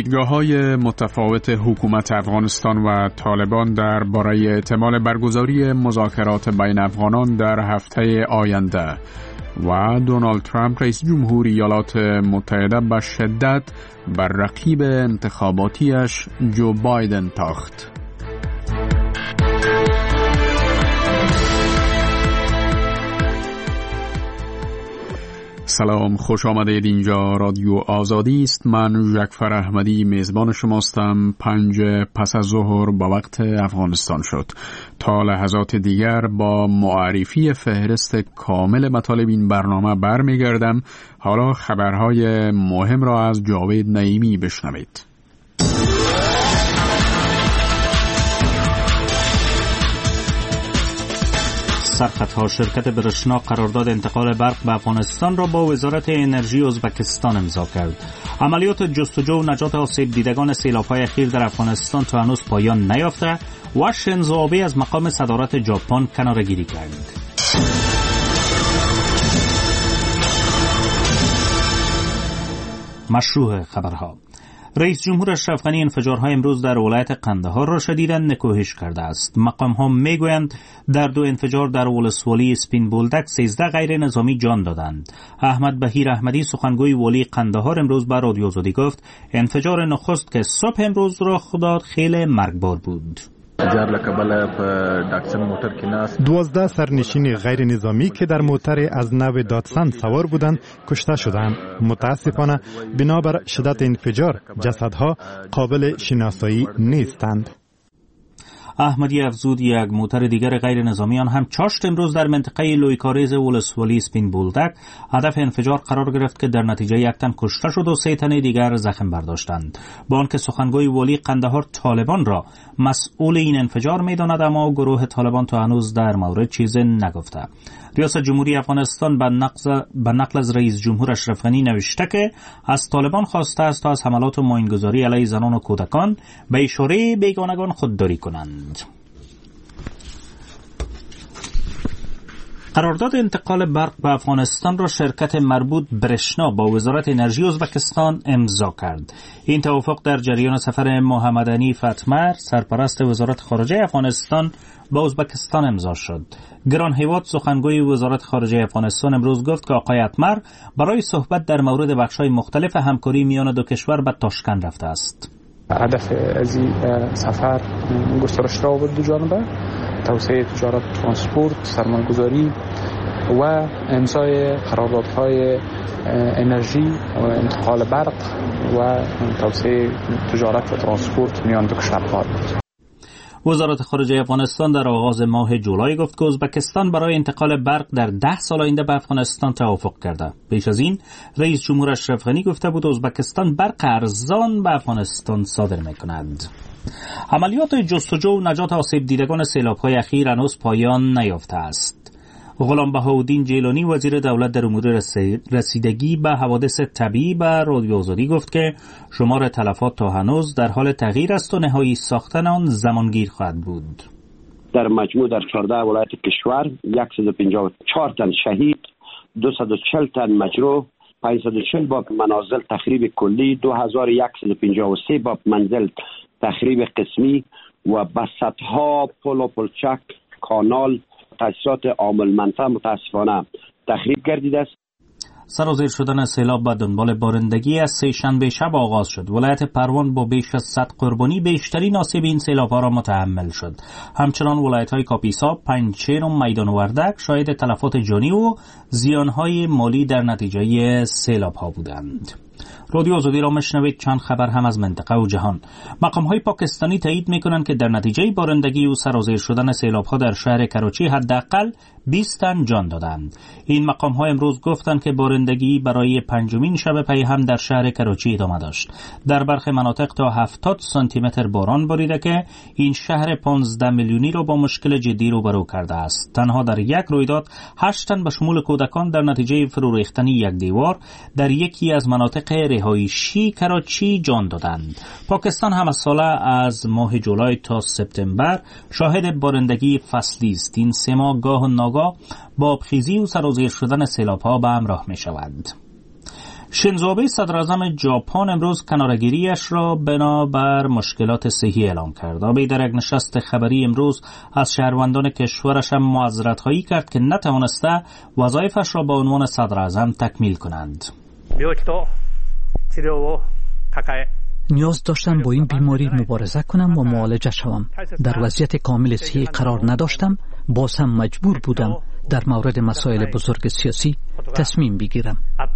دیدگاه‌های متفاوت حکومت افغانستان و طالبان درباره احتمال برگزاری مذاکرات بین افغانان در هفته آینده و دونالد ترامپ رئیس جمهور ایالات متحده به شدت بر رقیب انتخاباتیش جو بایدن تاخت. سلام، خوش آمدید. اینجا رادیو آزادی است. من جعفر احمدی میزبان شماستم. 5 پس از ظهر با وقت افغانستان شد. تا لحظات دیگر با معرفی فهرست کامل مطالب این برنامه برمیگردم. حالا خبرهای مهم را از جاوید نعیمی بشنوید. سرخطها شرکت برشنا قرارداد انتقال برق به افغانستان را با وزارت انرژی ازبکستان امضا کرد. عملیات جستجو و نجات آسیب دیدگان سیلاب‌های اخیر در افغانستان تا هنوز پایان نیافته و شینزو آبه از مقام صدارت ژاپن کناره‌گیری کرد. مشروع خبرها: رئیس جمهور اشرف غنی انفجارهای امروز در ولایت قندهار را شدیداً نکوهش کرده است. مقام‌ها میگویند در 2 انفجار در ولسوالی اسپین بولدک 13 غیر نظامی جان دادند. احمد بهیر احمدی سخنگوی ولی قندهار امروز به رادیو آزادی گفت انفجار نخست که صبح امروز رخ داد خیلی مرگبار بود. 12 سرنشین غیر نظامی که در موتر از نو داتسن سوار بودند کشته شدند. متاسفانه بنابر شدت انفجار جسدها قابل شناسایی نیستند. احمدی افزود یک موتر دیگر غیر نظامیان هم چاشت امروز در منطقه لویکاریز ولسوالی اسپین بولدک هدف انفجار قرار گرفت که در نتیجه 1 تن کشته شد و 3 تن دیگر زخم برداشتند. با آنکه سخنگوی ولی قندهار طالبان را مسئول این انفجار می‌داند، اما گروه طالبان تا هنوز در مورد چیزی نگفته. ریاست جمهوری افغانستان به نقل از رئیس جمهور اشرف غنی نوشته که از طالبان خواسته است تا از حملات و ماینگذاری علیه زنان و کودکان به اشاره بیگانگان خودداری کنند. قرارداد انتقال برق به افغانستان را شرکت مربوط برشنا با وزارت انرژی ازبکستان امضا کرد. این توافق در جریان سفر محمد حنیف اتمر سرپرست وزارت خارجه افغانستان با ازبکستان امضا شد. گران هیواد سخنگوی وزارت خارجه افغانستان امروز گفت که آقای اتمر برای صحبت در مورد بخش‌های مختلف همکاری میان دو کشور به تاشکند رفته است. هدف از این سفر گسترش را بود دو جانبه: توسعه تجارت، ترانسپورت، سرمایه‌گذاری و امضای قراردادهای انرژی و انتقال برق و توسعه تجارت و ترانسپورت میان دو کشورها بود. وزارت خارجه افغانستان در آغاز ماه جولای گفت که ازبکستان برای انتقال برق در 10 سال آینده به افغانستان توافق کرده. پیش از این رئیس جمهور اشرف غنی گفته بود ازبکستان برق ارزان به افغانستان صادر می‌کند. عملیات جستجو و نجات آسیب دیدگان سیلاب‌های اخیر هنوز پایان نیافته است. غلام بهاءالدین جیلانی وزیر دولت در امور رسیدگی به حوادث طبیعی به رادیو آزادی گفت که شمار تلفات تا هنوز در حال تغییر است و نهایی ساختن آن زمانگیر خواهد بود. در مجموع در 14 ولایت کشور 154 تن شهید، 240 تن مجروح، 540 باب منازل تخریب کلی، 2153 باب منزل تخریب قسمی و بسطها، پل و پلچک، کانال، تاسیسات عامل منفعه متاسفانه تخریب گردیده است. سرازیر شدن سیلاب به دنبال بارندگی از سه شنبه شب آغاز شد. ولایت پروان با بیش از 100 قربانی بیشترین آسیب این سیلاب‌ها را متحمل شد. همچنان ولایت‌های کاپیسا، پنجشیر و میدان وردک شاهد تلفات جانی و زیان‌های مالی در نتیجه سیلاب‌ها بودند. رادیو آزادی را مشنوید. چند خبر هم از منطقه و جهان. مقام‌های پاکستانی تایید می‌کنند که در نتیجه بارندگی و سرازیر شدن سیلاب‌ها در شهر کراچی حداقل 20 تن جان دادند. این مقام‌ها امروز گفتند که بارندگی برای 5مین شب پی هم در شهر کراچی ادامه داشت. در برخی مناطق تا 70 سانتی متر باران باریده که این شهر 15 میلیونی را با مشکل جدی روبرو کرده است. تنها در یک رویداد 8 تن به شمول کودکان در نتیجه فرو ریختن یک دیوار در یکی از مناطق رهایشی کراچی جان دادند. پاکستان هم از سال از ماه جولای تا سپتامبر شاهد بارندگی فصلی است. این سه ماه گاه و ناگاه با آبخیزی و سرازیر شدن سیلاب‌ها به همراه می شود. شینزو آبه صدر اعظم ژاپن امروز کناره‌گیری‌اش را بنابر مشکلات صحی اعلام کرد. آبه در یک نشست خبری امروز از شهروندان کشورش هم معذرت‌خواهی کرد که نتوانسته وظایفش را به عنوان صدر اعظم تکمیل کنند. نیاز داشتم با این بیماری مبارزه کنم و معالجه شوم. در وضعیت کامل صحی قرار نداشتم، باز هم مجبور بودم در مورد مسائل بزرگ سیاسی تصمیم بگیرم.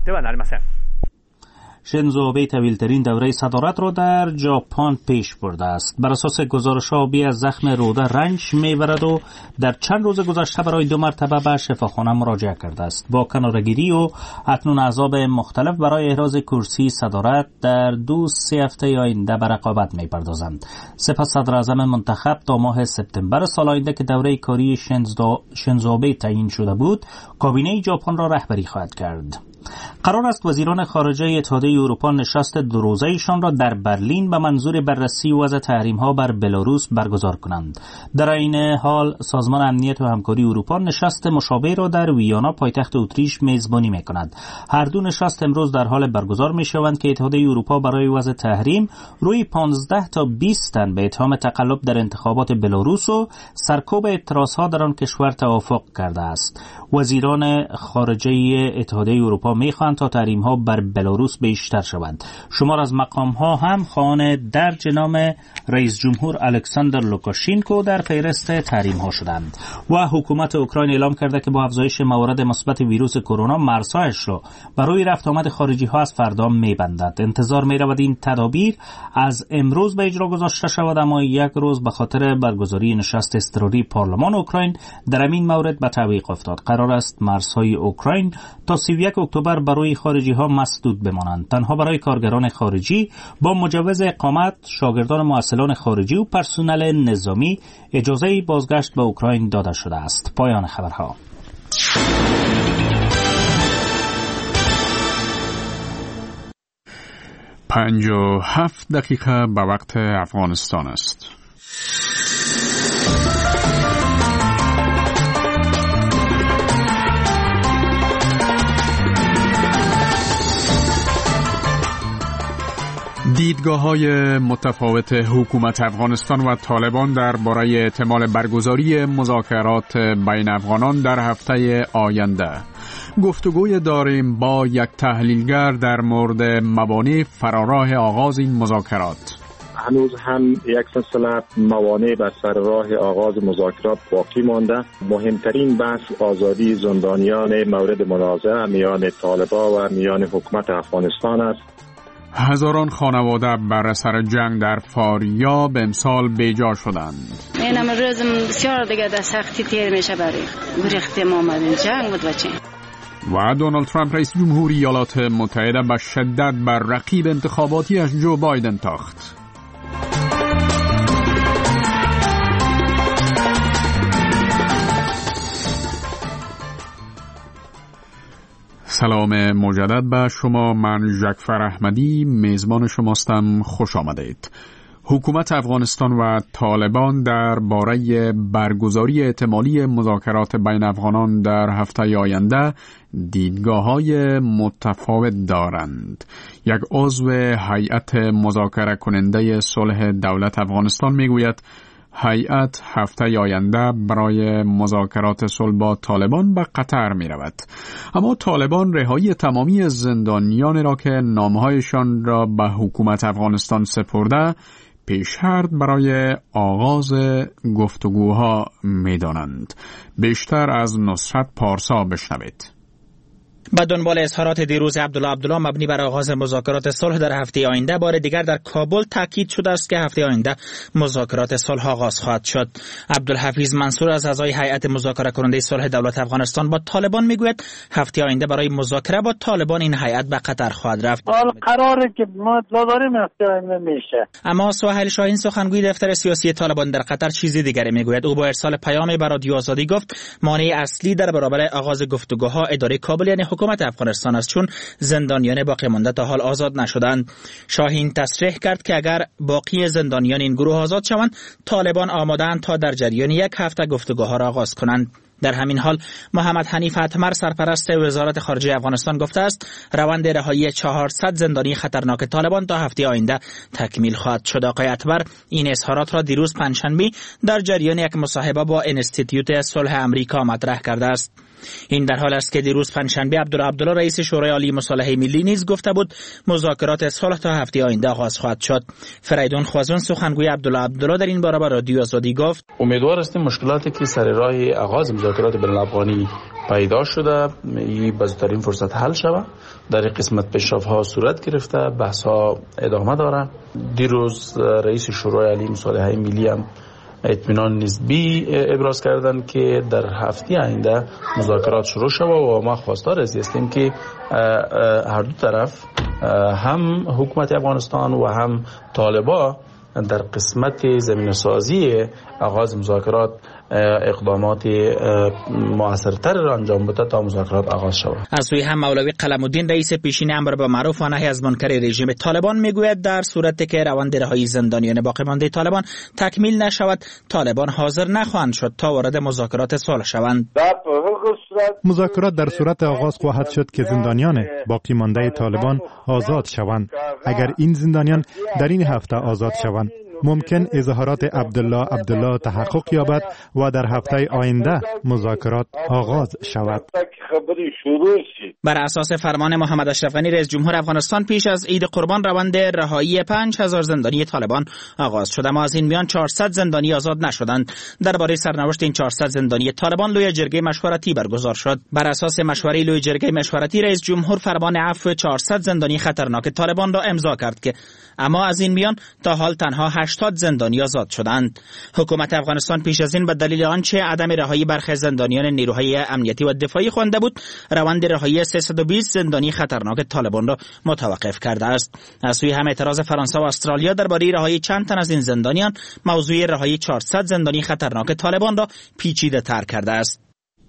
شینزو آبه طویل‌ترین دوره صدارت را در ژاپن پیش برده است. بر اساس گزارش آبی از زخم روده رنج می‌برد و در چند روز گذشته برای 2 مرتبه به شفاخانه مراجعه کرده است. با کناره‌گیری و اکنون احزاب مختلف برای احراز کرسی صدارت در 2-3 هفته آینده به رقابت می‌پردازند. سپس صدر اعظم منتخب تا ماه سپتامبر سال آینده که دوره کاری شینزو آبه تعیین شده بود، کابینه ژاپن را رهبری خواهد کرد. قرار است وزیران خارجه اتحادیه اروپا نشست 2 روزه‌ایشان را در برلین به منظور بررسی وضع تحریم‌ها بر بلاروس برگزار کنند. در این حال سازمان امنیت و همکاری اروپا نشست مشابه را در ویانا پایتخت اتریش میزبانی می‌کند. هر دو نشست امروز در حال برگزار می‌شوند که اتحادیه اروپا برای وضع تحریم روی 15 تا 20 تن به اتهام تقلب در انتخابات بلاروس و سرکوب اعتراض‌ها در آن کشور توافق کرده است. وزیران خارجه اتحادیه اروپا می‌خواهند تا تحریم‌ها بر بلاروس بیشتر شوند. شمار از مقام‌ها هم خواهان درج نام رئیس جمهور الکساندر لوکاشینکو در فهرست تحریم‌ها شدند. و حکومت اوکراین اعلام کرده که با افزایش موارد مثبت ویروس کرونا مرزهایش را برای رفت آمد خارجی‌ها از فردا می‌بندد. انتظار می‌رود این تدابیر از امروز به اجرا گذاشته شود، اما 1 روز به خاطر برگزاری نشست اضطراری پارلمان اوکراین در این مورد به تعویق افتاد. قرار است مرزهای اوکراین تا 31 اکتبر برای خارجی‌ها مسدود بمانند. تنها برای کارگران خارجی با مجوز اقامت، شاگردان محصلان خارجی و پرسنل نظامی اجازه بازگشت به اوکراین داده شده است. پایان خبرها. 57 دقیقه به وقت افغانستان است. دیدگاه‌های متفاوت حکومت افغانستان و طالبان درباره احتمال برگزاری مذاکرات بین افغانان در هفته آینده. گفتگوی داریم با یک تحلیلگر در مورد موانع فراراه آغاز این مذاکرات. هنوز هم یک سلسله موانع بر سر راه آغاز مذاکرات باقی مانده. مهمترین بحث آزادی زندانیان مورد منازعه میان طالبان و میان حکومت افغانستان است. هزاران خانواده بر اثر جنگ در فاریاب امسال بیجا شدند. این روز بسیار دیگه در سختی تیر میشه برای گریخته ما آمدن جنگ بود بچه. و دونالد ترامپ رئیس جمهوری ایالات متحده به شدت بر رقیب انتخاباتیش جو بایدن تاخت. سلام مجدد به شما، من ژکفر احمدی میزبان شماستم. خوش آمدید. حکومت افغانستان و طالبان در باره برگزاری احتمالی مذاکرات بین افغانان در هفته آینده دیدگاه‌های متفاوت دارند. یک عضو هیئت مذاکره کننده صلح دولت افغانستان میگوید هیئت هفته آینده برای مذاکرات صلح با طالبان به قطر می رود. اما طالبان رهایی تمامی زندانیان را که نامهایشان را به حکومت افغانستان سپرده پیش‌شرط برای آغاز گفتگوها می دانند. بیشتر از نصرت پارسا بشنوید. با دنبال اظهارات دیروز عبدالله مبنی بر آغاز مذاکرات صلح در هفته آینده، بار دیگر در کابل تاکید شده است که هفته آینده مذاکرات صلح آغاز خواهد شد. عبدالحفیظ منصور از اعضای هیئت مذاکره کننده صلح دولت افغانستان با طالبان میگوید هفته آینده برای مذاکره با طالبان این هیئت به قطر خواهد رفت. قراره که ما داریم هفته آینده میشه. اما سهیل شاهین سخنگوی دفتر سیاسی طالبان در قطر چیزی دیگری میگوید. او با ارسال پیامی به رادیو آزادی گفت مانع اصلی در برابر آغاز گفتگوها اداره کابل یعنی حکومت افغانستان است، چون زندانیان باقی مانده تا حال آزاد نشدند. شاهین تصریح کرد که اگر باقی زندانیان این گروه آزاد شوند، طالبان آماده‌اند تا در جریان 1 هفته گفتگوها را آغاز کنند. در همین حال محمد حنیف اتمر سرپرست وزارت خارجه افغانستان گفته است روند رهایی 400 زندانی خطرناک طالبان تا هفته آینده تکمیل خواهد شد. آقای اتمر این اظهارات را دیروز پنجشنبه در جریان یک مصاحبه با انستیتیوت صلح امریکا مطرح کرده است. این در حال است که دیروز پنجشنبه عبدالله رئیس شورای عالی مصالحه ملی نیز گفته بود مذاکرات صلح تا هفته آینده آغاز خواهد شد. فریدون خوازون سخنگوی عبدالله در این باره با رادیو آزادی گفت امیدوار هستیم مشکلاتی که سر راه آغاز مذاکرات بین الافغانی پیدا شده این بزرگترین فرصت حل شود. در قسمت پیشرفت‌ها صورت گرفته، بحث‌ها ادامه داره. دیروز رئیس شورای عالی مصالحه ملی هم اطمینان نسبی ابراز کردند که در هفته آینده مذاکرات شروع شود و ما خواستار هستیم که هر دو طرف هم حکومت افغانستان و هم طالبان در قسمت زمینه‌سازی آغاز مذاکرات اقدامات مؤثرتر را انجام بده تا مذاکرات آغاز شود. از سوی هم مولوی قلم‌الدین رئیس پیشین امر به معروف و نهی از منکر رژیم طالبان میگوید در صورتی که روند رهایی زندانیان باقی مانده طالبان تکمیل نشود طالبان حاضر نخواهند شد تا وارد مذاکرات صلح شوند. مذاکرات در صورت آغاز خواهد شد که زندانیان باقی مانده طالبان آزاد شوند. اگر این زندانیان در این هفته آزاد شوند ممکن اظهارات عبدالله تحقق یابد و در هفته آینده مذاکرات آغاز شود. بر اساس فرمان محمد اشرف غنی رئیس جمهور افغانستان پیش از عید قربان روند رهایی 5000 زندانی طالبان آغاز شد، اما از این میان 400 زندانی آزاد نشدند. درباره سرنوشت این 400 زندانی طالبان لوی جرگه مشورتی برگزار شد. بر اساس مشوره لوی جرگه مشورتی رئیس جمهور فرمان عفو 400 زندانی خطرناک طالبان را امضا کرد که اما از این میان تا حال تنها 80 زندانی آزاد شدند. حکومت افغانستان پیش از این به دلیل آنچه عدم رهایی برخی زندانیان نیروهای امنیتی و دفاعی خوانده بود روند رهایی 320 زندانی خطرناک طالبان را متوقف کرده است. از سوی هم اعتراض فرانسه و استرالیا درباره رهایی چند تن از این زندانیان موضوع رهایی 400 زندانی خطرناک طالبان را پیچیده تر کرده است.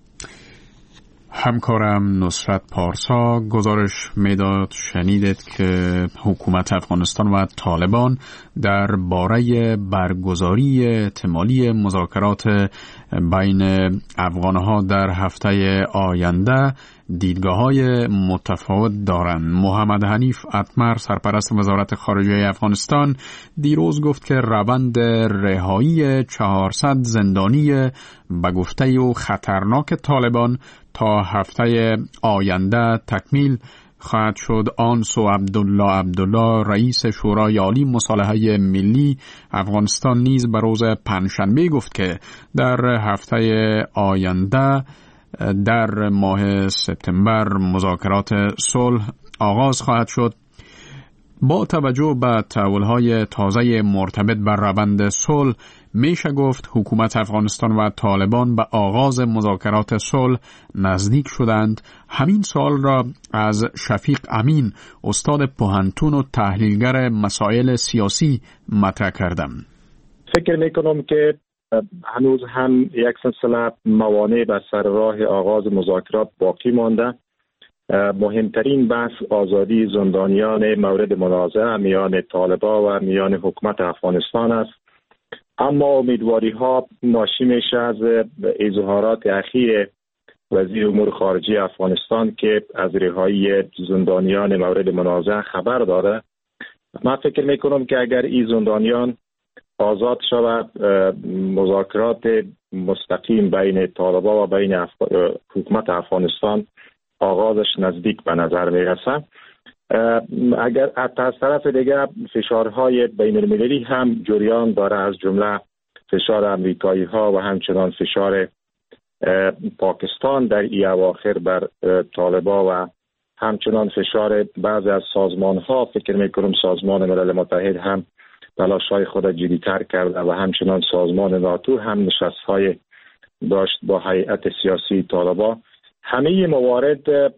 همکارم نصرت پارسا گزارش میداد شنیدید که حکومت افغانستان و طالبان در باره برگزاری احتمالی مذاکرات بین افغانها در هفته آینده دیدگاه‌های متفاوت دارند. محمد حنیف اتمر سرپرست وزارت خارجه افغانستان دیروز گفت که روند رهایی 400 زندانی به گفته او خطرناک طالبان تا هفته آینده تکمیل خواهد شد. آن سو عبدالله رئیس شورای عالی مصالحه ملی افغانستان نیز به روز پنجشنبه گفت که در هفته آینده در ماه سپتامبر مذاکرات صلح آغاز خواهد شد. با توجه به تحول‌های تازه مرتبط بر روند صلح میشه گفت حکومت افغانستان و طالبان به آغاز مذاکرات صلح نزدیک شدند. همین سوال را از شفیق امین استاد پوهنتون و تحلیلگر مسائل سیاسی مطرح کردم. فکر میکنم که هنوز هم یک سلسله موانع بر سر راه آغاز مذاکرات باقی مانده. مهمترین بحث آزادی زندانیان مورد منازعه میان طالبان و میان حکومت افغانستان است. اما امیدواری ها ناشی میشه از اظهارات اخیر وزیر امور خارجه افغانستان که از رهایی زندانیان مورد منازعه خبر داره. من فکر میکنم که اگر این زندانیان آزاد شود مذاکرات مستقیم بین طالبان و بین حکومت افغانستان آغازش نزدیک به نظر میرسه. اگر از طرف دیگر فشارهای بین المللی هم جریان داره، از جمله فشار امریکایی ها و همچنان فشار پاکستان در این اواخر بر طالبان و همچنان فشار بعضی از سازمان ها. فکر میکنم سازمان ملل متحد هم تلاش‌های خود جدی‌تر کرده و همچنان سازمان ناتو هم نشست‌های داشت با هیئت سیاسی طالبان. همه موارد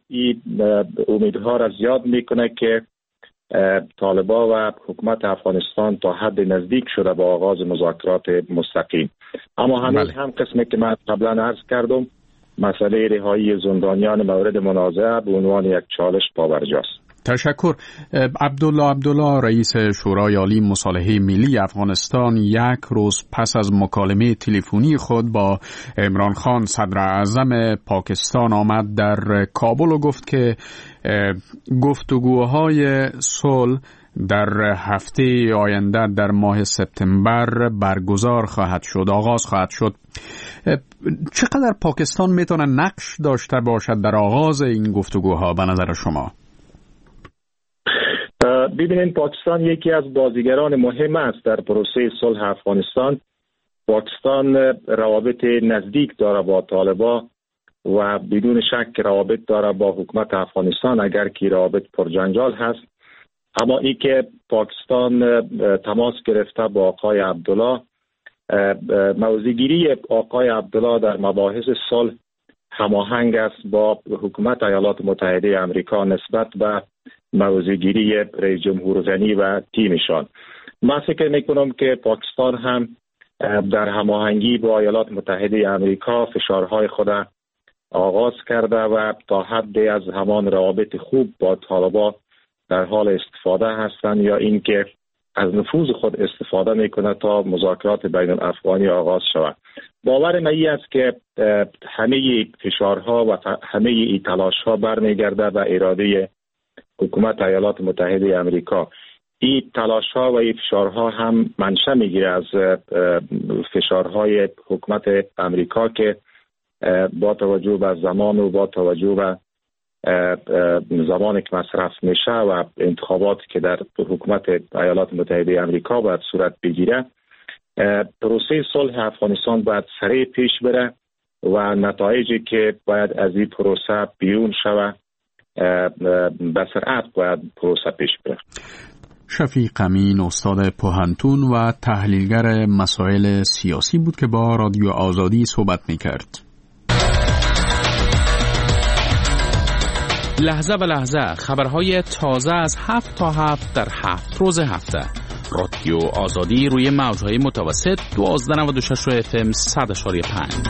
امیدها را زیاد میکنه که طالبان و حکومت افغانستان تا حد نزدیک شده با آغاز مذاکرات مستقیم. اما هنوز هم قسمی که من قبلا عرض کردم مسئله رهایی زندانیان مورد منازعه به عنوان یک چالش پابرجاست. تشکر. عبدالله رئیس شورای عالی مصالحه ملی افغانستان یک روز پس از مکالمه تلفنی خود با عمران خان صدر اعظم پاکستان آمد در کابل و گفت که گفتگوهای صلح در هفته آینده در ماه سپتامبر آغاز خواهد شد. چقدر پاکستان میتونه نقش داشته باشد در آغاز این گفتگوها به نظر شما؟ ببینید، پاکستان یکی از بازیگران مهم است در پروسه صلح افغانستان. پاکستان روابط نزدیک داره با طالبان و بدون شک روابط داره با حکومت افغانستان، اگر که روابط پرجنجال هست. اما ای که پاکستان تماس گرفته با آقای عبدالله، موضع‌گیری آقای عبدالله در مباحث صلح هماهنگ است با حکومت ایالات متحده آمریکا نسبت به موضع‌گیری رئیس جمهور غنی و تیمشان. من فکر میکنم که پاکستان هم در هماهنگی با ایالات متحده آمریکا فشارهای خود آغاز کرده و تا حدی از همان روابط خوب با طالبان در حال استفاده هستند یا اینکه از نفوذ خود استفاده میکنه تا مذاکرات بین الافغانی آغاز شود. باور من این است که همه فشارها و همه این تلاشها برمیگرده به اراده حکومت ایالات متحده آمریکا. این تلاشها و این فشارها هم منشأ میگیره از فشارهای حکومت آمریکا که با توجه به زمان و با توجه به زمانی که مصرف میشه و انتخاباتی که در حکومت ایالات متحده آمریکا باید صورت بگیره، پروسه صلح افغانستان باید سریع پیش بره و نتایجی که باید از این پروسه بیرون شود به سرعت باید پروسه پیش بره. شفیق امین، استاد پوهنتون و تحلیلگر مسائل سیاسی بود که با رادیو آزادی صحبت میکرد. لحظه به لحظه خبرهای تازه از 7 تا 7 در 7 روز هفته. رادیو آزادی روی موجهای متوسط 1296 FM 100.5.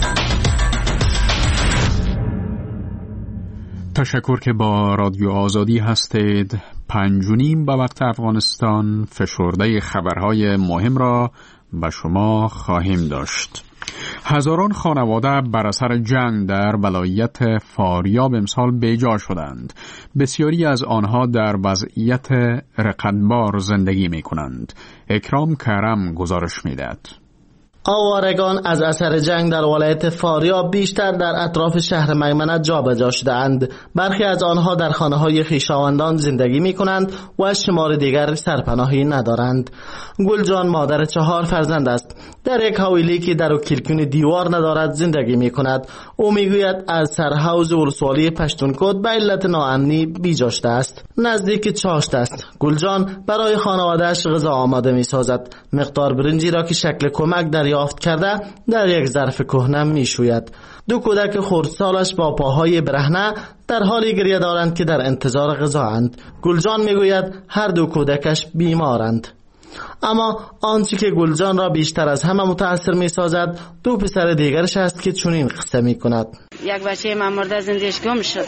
تشکر که با رادیو آزادی هستید. 5:30 به وقت افغانستان فشرده خبرهای مهم را به شما خواهیم داشت. هزاران خانواده بر اثر جنگ در ولایت فاریاب امسال بیجا شدند. بسیاری از آنها در وضعیت رقتبار زندگی می کنند. اکرام کرم گزارش می دهد. آوارگان از اثر جنگ در ولایت فاریاب بیشتر در اطراف شهر میمنه جابجا شده‌اند. برخی از آنها در خانه‌های خویشاوندان زندگی می‌کنند و شمار دیگر سرپناهی ندارند. گلجان مادر 4 فرزند است. در یک حویلی که در و کلکون دیوار ندارد زندگی می‌کند. او می‌گوید از سرحوض ولسوالی پشتونکوت به علت ناامنی بیجا شده است. نزدیک چاشت است. گلجان برای خانواده‌اش غذا آماده می‌سازد. مقدار برنجی را که شکل کمک دریافت کرده در یک ظرف کهنه میشوید. 2 کودک خردسالش با پاهای برهنه در حالی گریه دارند که در انتظار غذااند. گلجان میگوید هر 2 کودکش بیمارند. اما آنچه که گلجان را بیشتر از همه متاثر میسازد 2 پسر دیگرش است که چنین قصه میکند. یک بچه من مرده زندگیش گم شد.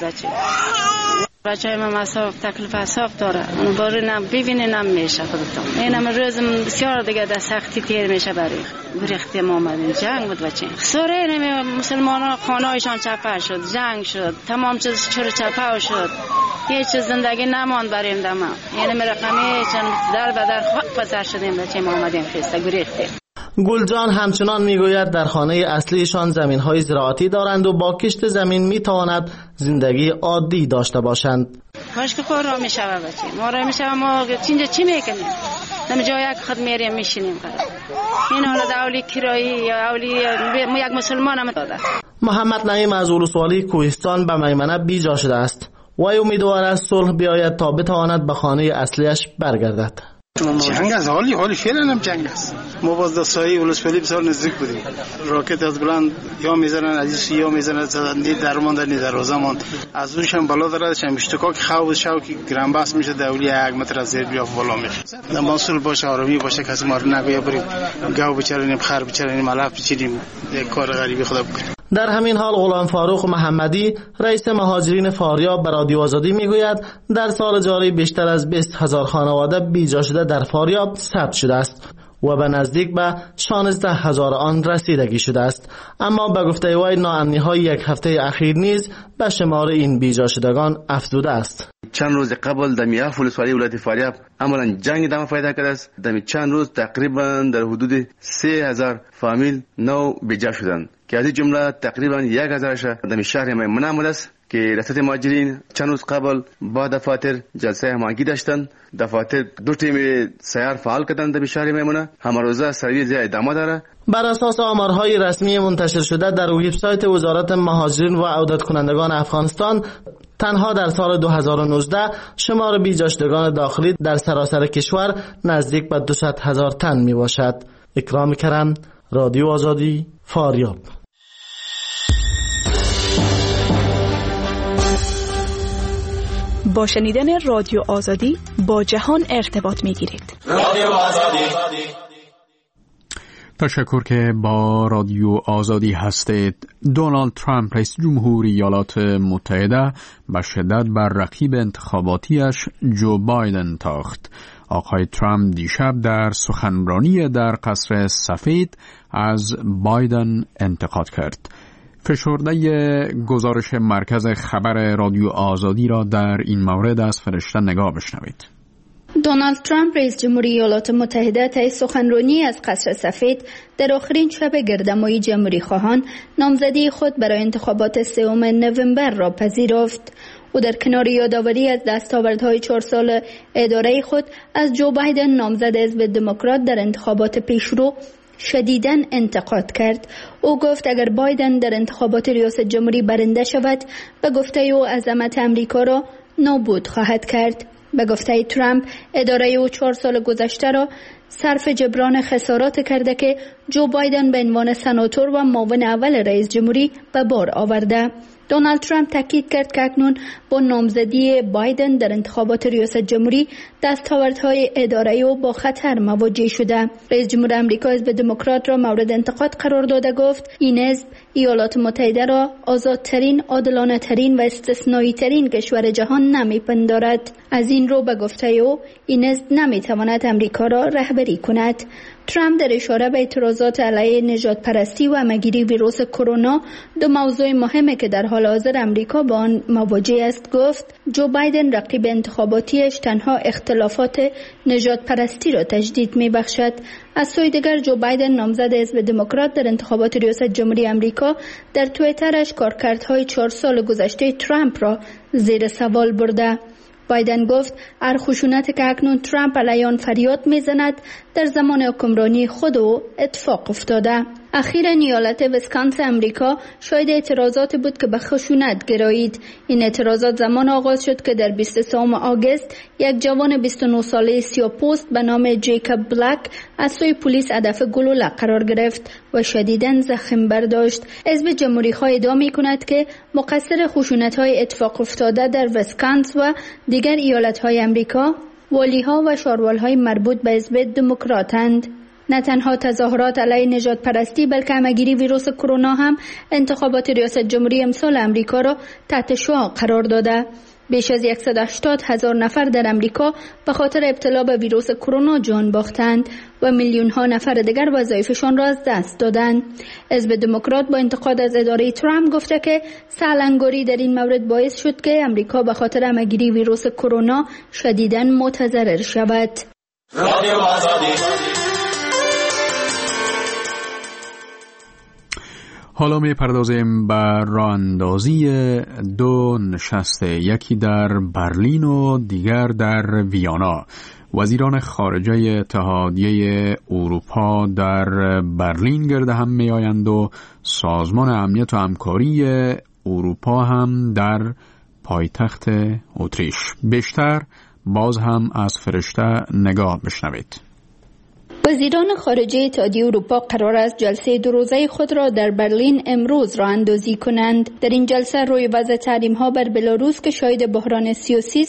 بچه من مساف تکلیف حساب داره. اون باره نم ببینه نم میشه خودتون. اینم روزم بسیار دیگه در سختی تیر میشه برای گریخته ما آمدیم. جنگ بود بچه. سوره اینم مسلمانان خانهایشان چپه شد. جنگ شد. تمام چیز چرا چپه شد. هیچ زندگی نماند برایم دما. یعنی رقمی چند در بدر خاک پسر شدیم بچه ما آمدیم خسته گریخته. گلجان همچنان میگوید در خانه اصلیشان زمین‌های زراعتی دارند و با کشت زمین میتواند زندگی عادی داشته باشند. کاش که کار را میشوه بچه. ما را میشوه ما چی میکنیم؟ نمی جای یک خود میریم میشینیم کرد. این حالا اولی کرایی یا اولی یک مسلمان هم داده. محمد نعیم از ولسوالی کوهستان به میمنه بیجا شده است. وی امیدوار است صلح بیاید تا بتواند به خانه اصلیش برگردد. جنگ از حالی فعلا هم جنگ است. ما باز در سایه ولسوالی بسیار نزدیک بودیم. راکت از بلند یا میزنن از یا میزنن زدن درمان در دروازه‌مان از اونش هم بالا داره شم اشتکاک خواب شو که گران باس میشه دولی 1 متر از زیر بیا بالا میشه. مسئول باشه آرامی باشه کسی ما رو نگویا بریم گاو بچرونیم خر بچرونیم علف بچینیم یک کار غریبی خدا بکنیم. در همین حال غلام فاروق محمدی رئیس مهاجرین فاریاب به رادیو آزادی میگوید در سال جاری بیشتر از 20,000 خانواده بیجا شده در فاریاب ثبت شده است و به نزدیک به 16,000 آن رسیدگی شده است. اما به گفته وی ناامنی‌های یک هفته اخیر نیز به شمار این بیجا شدگان افزوده است. چند روز قبل در میاف ولسوالی ولایت فاریاب عملاً جنگ ادامه پیدا کرده است. در چند روز تقریبا در حدود 3,000 فامیل نو بیجا شدند که از این جمله تقریبا 1,000 در شهر میمنه آمده است که ریاست مهاجرین چند روز قبل با دفاتر جلسه هماهنگی داشتند. دفاتر 2 تیم سیار فعال کردند در شهر میمنه. همه روزه سرویس ادامه داره. بر اساس آمارهای رسمی منتشر شده در وبسایت وزارت مهاجرین و عودت کنندگان افغانستان، تنها در سال 2019 شمار بیجاشتگان داخلی در سراسر کشور نزدیک به 200,000 تن می باشد. اکرام کرم، رادیو آزادی، فاریاب. با شنیدن رادیو آزادی با جهان ارتباط می گیرید. رادیو آزادی. تشکر که با رادیو آزادی هستید. دونالد ترامپ رئیس جمهوری ایالات متحده به شدت بر رقیب انتخاباتیش جو بایدن تاخت. آقای ترامپ دیشب در سخنرانی در قصر سفید از بایدن انتقاد کرد. فشرده گزارش مرکز خبر رادیو آزادی را در این مورد از فرشته نگاه بشنوید. دونالد ترامپ رئیس جمهوری ایالات متحده طی سخنرانی از قصر سفید در آخرین شب گردهمایی جمهوری خواهان نامزدی خود برای انتخابات 3 نوامبر را پذیرفت. او در کنار یادآوری از دستاوردهای 4 سال اداره خود از جو بایدن نامزد حزب دموکرات در انتخابات پیشرو شدیداً انتقاد کرد. او گفت اگر بایدن در انتخابات ریاست جمهوری برنده شود، به گفته او عظمت امریکا را نابود خواهد کرد. به گفته ترامپ اداره او 4 سال گذشته را صرف جبران خسارات کرده که جو بایدن به عنوان سناتور و معاون اول رئیس جمهوری به بار آورده. دونالد ترامپ تاکید کرد که اکنون با نامزدی بایدن در انتخابات ریاست جمهوری دستاوردهای اداره او با خطر مواجه شده. رئیس جمهور آمریکا حزب دموکرات را مورد انتقاد قرار داده گفت این حزب ایالات متحده را آزادترین، عادلانه ترین و استثنایی ترین کشور جهان نمیپندارد. از این رو به گفته او این حزب نمیتواند آمریکا را رهبری کند. ترامپ در اشاره به اعتراضات علیه نژاد پرستی و همه‌گیری ویروس کرونا، 2 موضوع مهمه که در حال حاضر آمریکا با آن مواجه است، گفت جو بایدن رقیب انتخاباتیش تنها اختلافات نژاد پرستی را تجدید می‌بخشد. از سوی دیگر جو بایدن نامزد حزب دموکرات در انتخابات ریاست جمهوری آمریکا در توییترش کارکردهای 4 سال گذشته ترامپ را زیر سوال برده. بایدن گفت هر خشونت که اکنون ترامپ علیه آن فریاد میزند در زمان حکمرانی خود او اتفاق افتاده. اخیراً ایالت ویسکانسین امریکا شاهد اعتراضات بود که به خشونت گرایید. این اعتراضات زمان آغاز شد که در 23 آگوست یک جوان 29 ساله سیاه‌پوست به نام جیکاب بلک از سوی پلیس هدف گلوله قرار گرفت و شدیداً زخم برداشت. حزب جمهوری‌خواه ادعا می‌کند که مقصر خشونت‌های اتفاق افتاده در ویسکانسین و دیگر ایالت‌های امریکا والی‌ها و شاروال‌های مربوط به حزب دموکراتند. نه تنها تظاهرات علیه نژاد پرستی بلکه همه‌گیری ویروس کرونا هم انتخابات ریاست جمهوری امسال امریکا را تحت شعاع قرار داده. بیش از 180,000 نفر در امریکا به خاطر ابتلا به ویروس کرونا جان باختند و میلیون‌ها نفر دیگر وظایفشان را از دست دادند. حزب دموکرات با انتقاد از اداره ترامپ گفته که سالنگاری در این مورد باعث شد که امریکا به خاطر همه‌گیری ویروس کرونا شدیداً متضرر شود. رادیو آزادی. حالا می پردازیم به راه اندازی 2 نشست، یکی در برلین و دیگر در ویانا. وزیران خارجه اتحادیه اروپا در برلین گرد هم می آیند و سازمان امنیت و همکاری اروپا هم در پایتخت اتریش. بیشتر باز هم از فرشته نگاه بشنوید. وزیران خارجه اتحادیه اروپا قرار است جلسه 2 روزه خود را در برلین امروز راه اندازی کنند. در این جلسه روی وضع تحریم‌ها بر بلاروس که شاهد بحران سیاسی است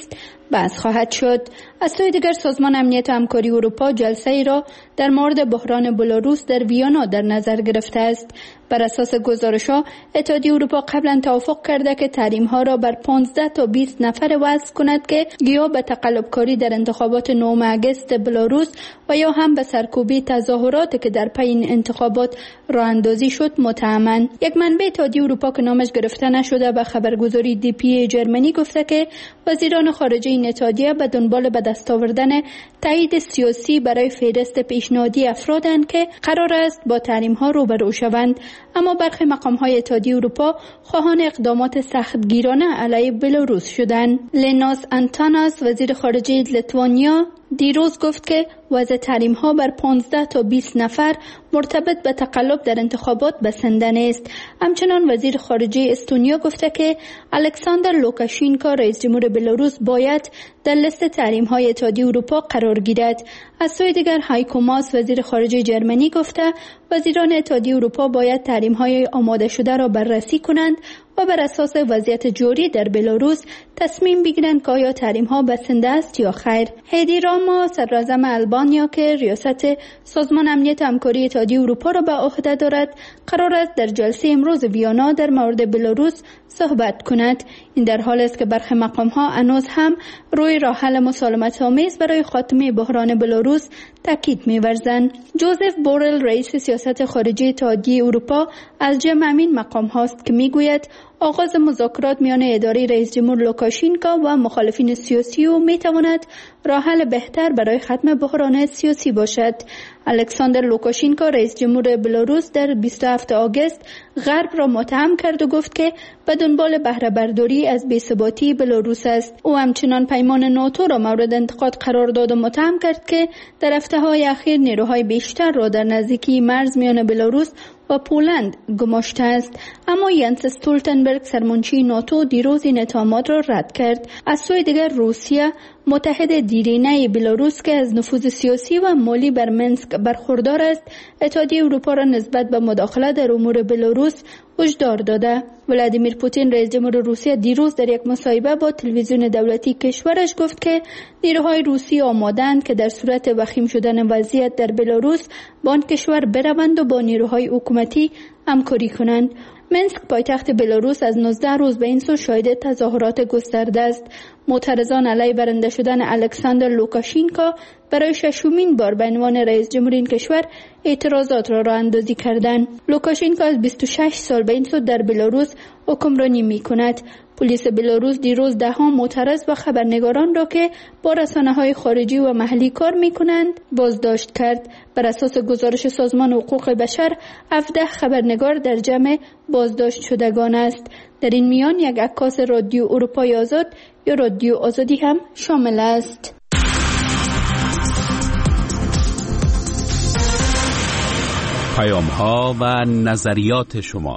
بحث خواهد شد. از سوی دیگر سازمان امنیت و همکاری اروپا جلسه ای را در مورد بحران بلاروس در ویانا در نظر گرفته است. بر اساس گزارش‌ها اتحادیه اروپا قبلا توافق کرده که تحریم‌ها را بر 15 تا 20 نفر وضع کند که گیا به تقلبکاری در انتخابات 9 آگوست بلاروس و یا هم به سرکوبی تظاهراتی که در پی این انتخابات راه اندازی شد متهمند. یک منبع اتحادیه اروپا که نامش گرفته نشده به خبرگزاری DPA جرمنی گفته که وزیران خارجه این اتحادیه به دنبال به دست آوردن تایید سیاسی برای فهرست پیشنهادی افرادند که قرار است با تحریم‌ها روبرو شوند. اما برخی مقام‌های اتحادیه اروپا خواهان اقدامات سختگیرانه علیه بلاروس شدند. لیناس انتاناس وزیر خارجه لیتوانیا دیروز گفت که وضع تحریم‌ها بر 15 تا 20 نفر مرتبط به تقلب در انتخابات بسنده نیست. همچنان وزیر خارجه استونیا گفته که الکساندر لوکاشینکو رئیس جمهور بلاروس باید در لیست تحریم‌های اتحادیه اروپا قرار گیرد. از سوی دیگر هایکو ماس وزیر خارجه جرمنی گفته وزیران اتحادیه اروپا باید تحریم‌های آماده شده را بررسی کنند و بر اساس وضعیت جاری در بلاروس تصمیم بگیرند که آیا تحریم‌ها بسنده است یا خیر. هیدی راما صدراعظم آلبانیا که ریاست سازمان امنیت و همکاری اتحادیه اروپا را به عهده دارد قرار است در جلسه امروز ویانا در مورد بلاروس صحبت کند. این در حال است که برخی مقام‌ها هنوز هم روی راه حل مسالمت‌آمیز برای خاتمه بحران بلاروس تاکید می‌ورزند. جوزف بورل رئیس سیاست خارجی اتحادیه اروپا از جمع همین مقام هاست که میگوید آغاز مذاکرات میان اداره رئیس جمهور لوکاشینکو و مخالفین سیاسی او میتواند راه حل بهتر برای ختم بحران سیاسی باشد. الکساندر لوکاشینکو رئیس جمهور بلاروس در 27 آگوست غرب را متهم کرد و گفت که به دنبال بهره برداری از بی‌ثباتی بلاروس است. او همچنان پیمان ناتو را مورد انتقاد قرار داد و متهم کرد که در هفته‌های اخیر نیروهای بیشتر را در نزدیکی مرز میان بلاروس و پولند گماشته است. اما ینس استولتنبرگ سرمنشی ناتو دیروز این اتهامات را رد کرد. از سوی دیگر روسیه متحد دیرینه بلاروس که از نفوذ سیاسی و مالی بر منسک برخوردار است اتحادیه اروپا را نسبت به مداخله در امور بلاروس هشدار داده. ولادیمیر پوتین رئیس جمهور روسیه دیروز در یک مصاحبه با تلویزیون دولتی کشورش گفت که نیروهای روسی آماده‌اند که در صورت وخیم شدن وضعیت در بلاروس با آن کشور بروند و با نیروهای حکومتی همکاری کنند. منسک پایتخت بلاروس از 19 روز به این سو شاهد تظاهرات گسترده است. معترضان علیه برنده شدن الکساندر لوکاشینکو برای ششمین بار به عنوان رئیس جمهور این کشور اعتراضات را راه اندازی کردند. لوکاشینکو از 26 سال به این سو در بلاروس حکمرانی می‌کند. پلیس بلاروس دیروز ده‌ها معترض و خبرنگاران را که با رسانه‌های خارجی و محلی کار می‌کنند بازداشت کرد. بر اساس گزارش سازمان حقوق بشر 17 خبرنگار در جمع بازداشت شدگان است. در این میان یک عکاس رادیو اروپای آزاد یا رادیو آزادی هم شامل است. پیام‌ها و نظریات شما.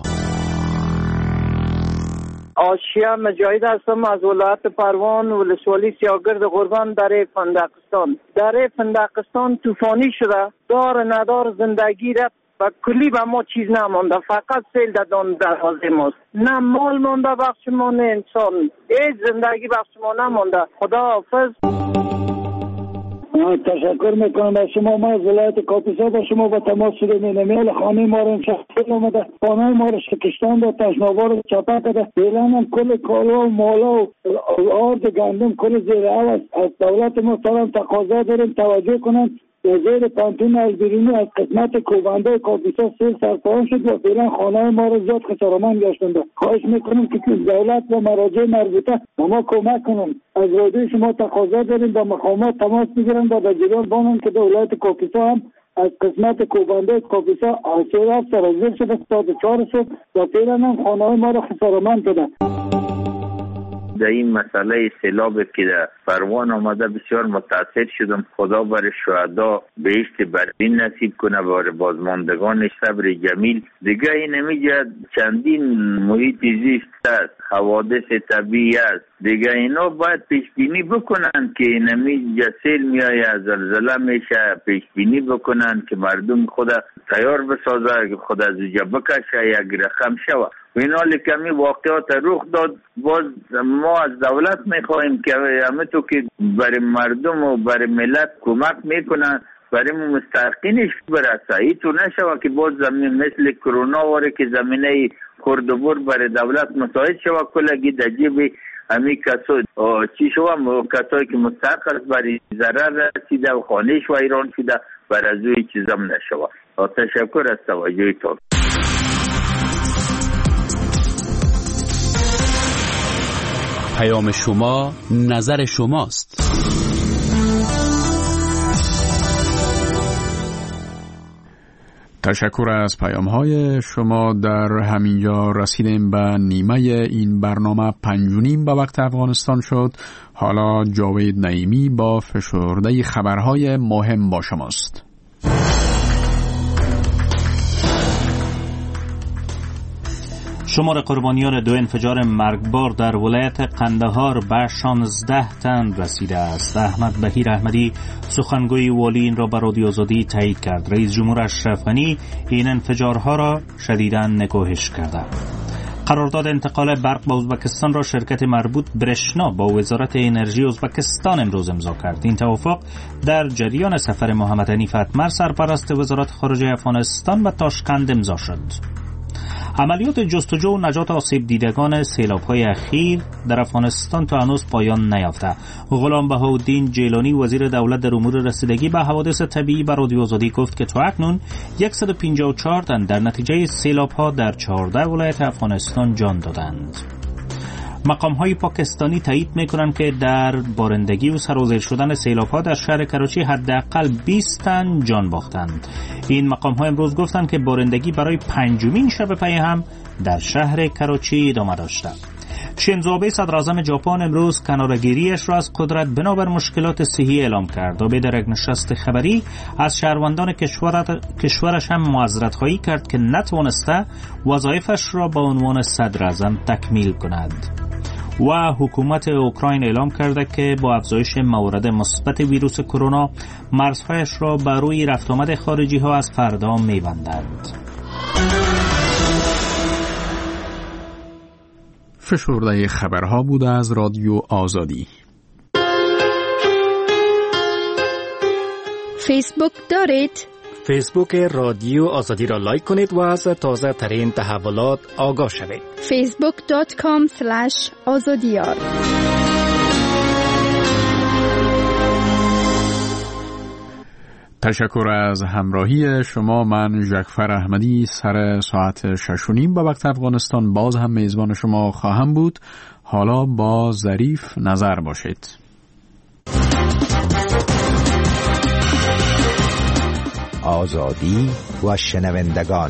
آشیا مجاهد هستم از ولایت پروان ولسوالی سیاگرد قربان در فندقستان. در فندقستان طوفانی شده، دار ندار زندگی رفت و کلی به ما چیز نمانده، فقط سیل دادن دروازه ماست. نه مال مانده بخش ما، نه انسان، هیچ زندگی بخش ما نمانده. خدا حافظ. تشکر میکنم از شما. ما از ولایت کاپیسا با شما با تماس شدیم. نمیل خانه ما رو امشب اومده، خانه ما رو شکستان و تشنابا رو چپه کرده. فعلا هم کل کالا و مالا و آرد گندم کل زیر از دولت محترم تقاضا داریم توجه کنند. زیر پانتون از بیرونی از قسمت کوبنده کاپیسا سیل سرپایان شد و فعلا خانه ما رو زیاد خسارمند گشتنده. خواهش میکنم که دولت و مراجع مربوطه به ما کمک کنند. از رادیو شما تقاضا داریم با مقامات تماس بگیرن و به جریان بانن که دولت کاپیسا هم از قسمت کوبنده کاپیسا سیلاب سرازیر شده تا 4 صبح و فعلا هم خانه ما رو خسارمند شده. در این مسئله سیلاب که در پروان آمده بسیار متاثر شدم. خدا بر شهدا بهشت برین نصیب کنه، بر بازماندگانش صبر جمیل. دیگه این نمیجد چندین محیط زیست است، حوادث طبیعی است. دیگه اینا باید پیشبینی بکنن که نمیجد سیل میایه، زلزله میشه، پیشبینی بکنن که مردم خود تیار بسازه، خود از اوجا بکشه، یک رقم شوه. این حال کمی واقعات رخ داد. باز ما از دولت میخواهیم که همه تو که برای مردم و برای ملت کمک میکنن برای مستحقینش برسه. ای تو نشوه که باز زمین مثل کرونا واره که زمینه خرد و بر برای دولت مساعد شوه کلگی در جیب همی چی شوه کسایی که مستحق است برای ضرر رسیده و خانهش و ایران شده بر از اوی چیزم نشوه. تشکر از توجهتان. پیام شما نظر شماست. تشکر از پیام‌های شما. در همینجا رسیدیم به نیمه این برنامه 5:30 به وقت افغانستان شد. حالا جاوید نعیمی با فشرده خبرهای مهم با شماست. شمار قربانیان 2 انفجار مرگبار در ولایت قندهار به 16 تن رسیده است. احمد بهیر احمدی سخنگوی والی این را به رادیو آزادی تایید کرد. رئیس جمهور اشرف غنی این انفجارها را شدیداً نکوهش کرده. قرارداد انتقال برق با ازبکستان را شرکت مربوط برشنا با وزارت انرژی ازبکستان امروز امضا کرد. این توافق در جریان سفر محمد حنیف اتمر سرپرست وزارت خارجه افغانستان به تاشکند امضا شد. عملیات جستجو و نجات آسیب دیدگان سیلاب‌های اخیر در افغانستان تا هنوز پایان نیافته. غلام بهاءالدین جیلانی وزیر دولت در امور رسیدگی به حوادث طبیعی به رادیو آزادی گفت که تا اکنون 154 تن در نتیجه سیلاب‌ها در 14 ولایت افغانستان جان دادند. مقام‌های پاکستانی تایید می‌کنند که در بارندگی و سرازیر شدن سیلاب‌ها در شهر کراچی حداقل 20 تن جان باختند. این مقام‌ها امروز گفتند که بارندگی برای 5مین شب پی هم در شهر کراچی ادامه داشته. شینزو آبه صدراعظم ژاپن امروز کناره‌گیری‌اش را از قدرت بنابر مشکلات صحی اعلام کرد. آبه در یک نشست خبری از شهروندان کشورش هم معذرت‌خواهی کرد که نتوانسته وظایفش را به عنوان صدراعظم تکمیل کند. و حکومت اوکراین اعلام کرده که با افزایش موارد مثبت ویروس کرونا مرزهایش را بر روی رفت آمد خارجی ها از فردا می‌بندد. فشرده خبرها بود از رادیو آزادی. فیسبوک دارید؟ فیسبوک رادیو آزادی را لایک کنید و از تازه ترین تحولات آگاه شوید. facebook.com/azadiyar. تشکر از همراهی شما. من ژکفر احمدی سر ساعت 6:30 به وقت افغانستان باز هم میزبان شما خواهم بود. حالا با ظریف نظر باشید. آزادی و شنوندگان.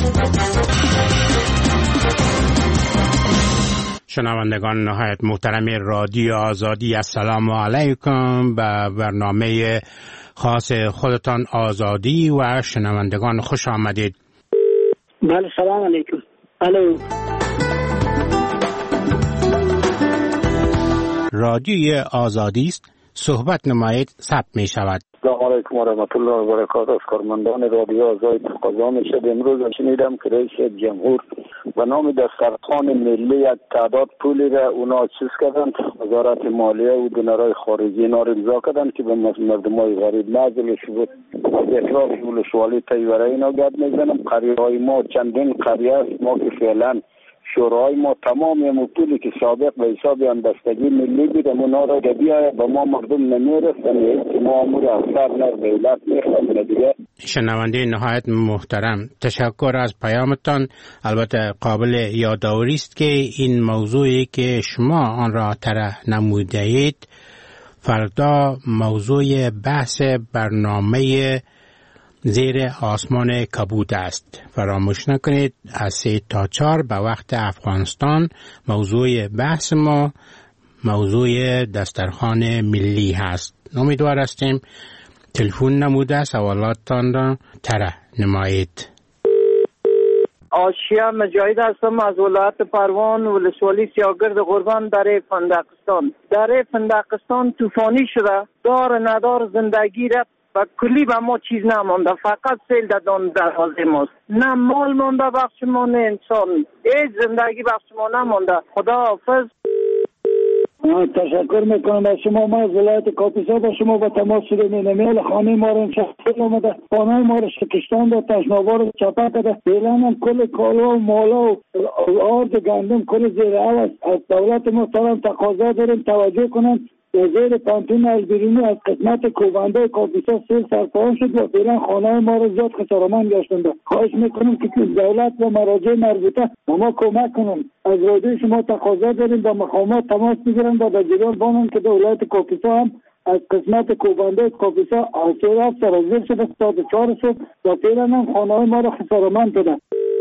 شنوندگان نهایت محترم رادیو آزادی، السلام علیکم. به برنامه خاص خودتان آزادی و شنوندگان خوش آمدید. بله سلام علیکم. الو. رادیو آزادی است، صحبت نمایید ثبت می شود. سلام علیکم و رحمت الله و برکاته. از کارمندان رادیو آزادی تقاضا می شد امروز شنیدم که رئیس جمهور به نام دسترخوان ملی یک تعداد پولی را اونا چیز کردند، وزارت مالیه و دینارای خارجی اینا را امضا کردند که به مردمای غریب نازلش بود. از اطراف ولسوالی تیوره اینا گرد میزنم. قریه‌های ما چندین قریه است، ما که فعلا شورای ما تمام پولی که سابق به حساب اندستگی ملی بود اونا را گبیه به ما مردم نمیرسن که ما امور افسر نه دولت میخوام دیگه. شنونده نهایت محترم، تشکر از پیامتان. البته قابل یادآوری است که این موضوعی که شما آن را طرح نمودید فردا موضوع بحث برنامه زیر آسمان کبود است. فراموش نکنید از 3 تا 4 به وقت افغانستان موضوع بحث ما موضوع دسترخوان ملی هست. امیدوار هستیم تلفن نموده سوالاتتان را طرح نمایید. آشیا مجاهد هستم از ولایت پروان ولسوالی سیاگرد قربان در فندقستان. در فندقستان طوفانی شده، دار ندار زندگی را و و کلی به ما چیز نمانده، فقط سیل دادن دروازه ماست. نه مال مانده بخش ما، نه انسان، هیچ زندگی بخش ما نمانده. خدا حافظ. تشکر میکنم از شما. ما از ولایت کاپیسا با شما با تماس شدیم. خانه ما رو شخصی اومده، خانه ما رو شکستان داد، تشنابا رو چپه کرده. فعلا هم کل کالا و مالا و آرد گندم کل زیر از دولت محترم تقاضا داریم توجه کنن. زیر پانتون البرینی از قسمت کوبنده کاپیسا سیل سرپایان شد و فعلا خانه ما رو زیاد خسارمند گشتنده. خواهش میکنم که دولت و مراجع مربوطه ما کمک کنن. از رادیو شما تقاضا داریم با مقامات تماس بگیرن و به جریان بانن که دولت کاپیسا هم از قسمت کوبنده کاپیسا آسیاب سرازیر شده تا 4 صبح و فعلا هم خانه ما رو خسارمند شده.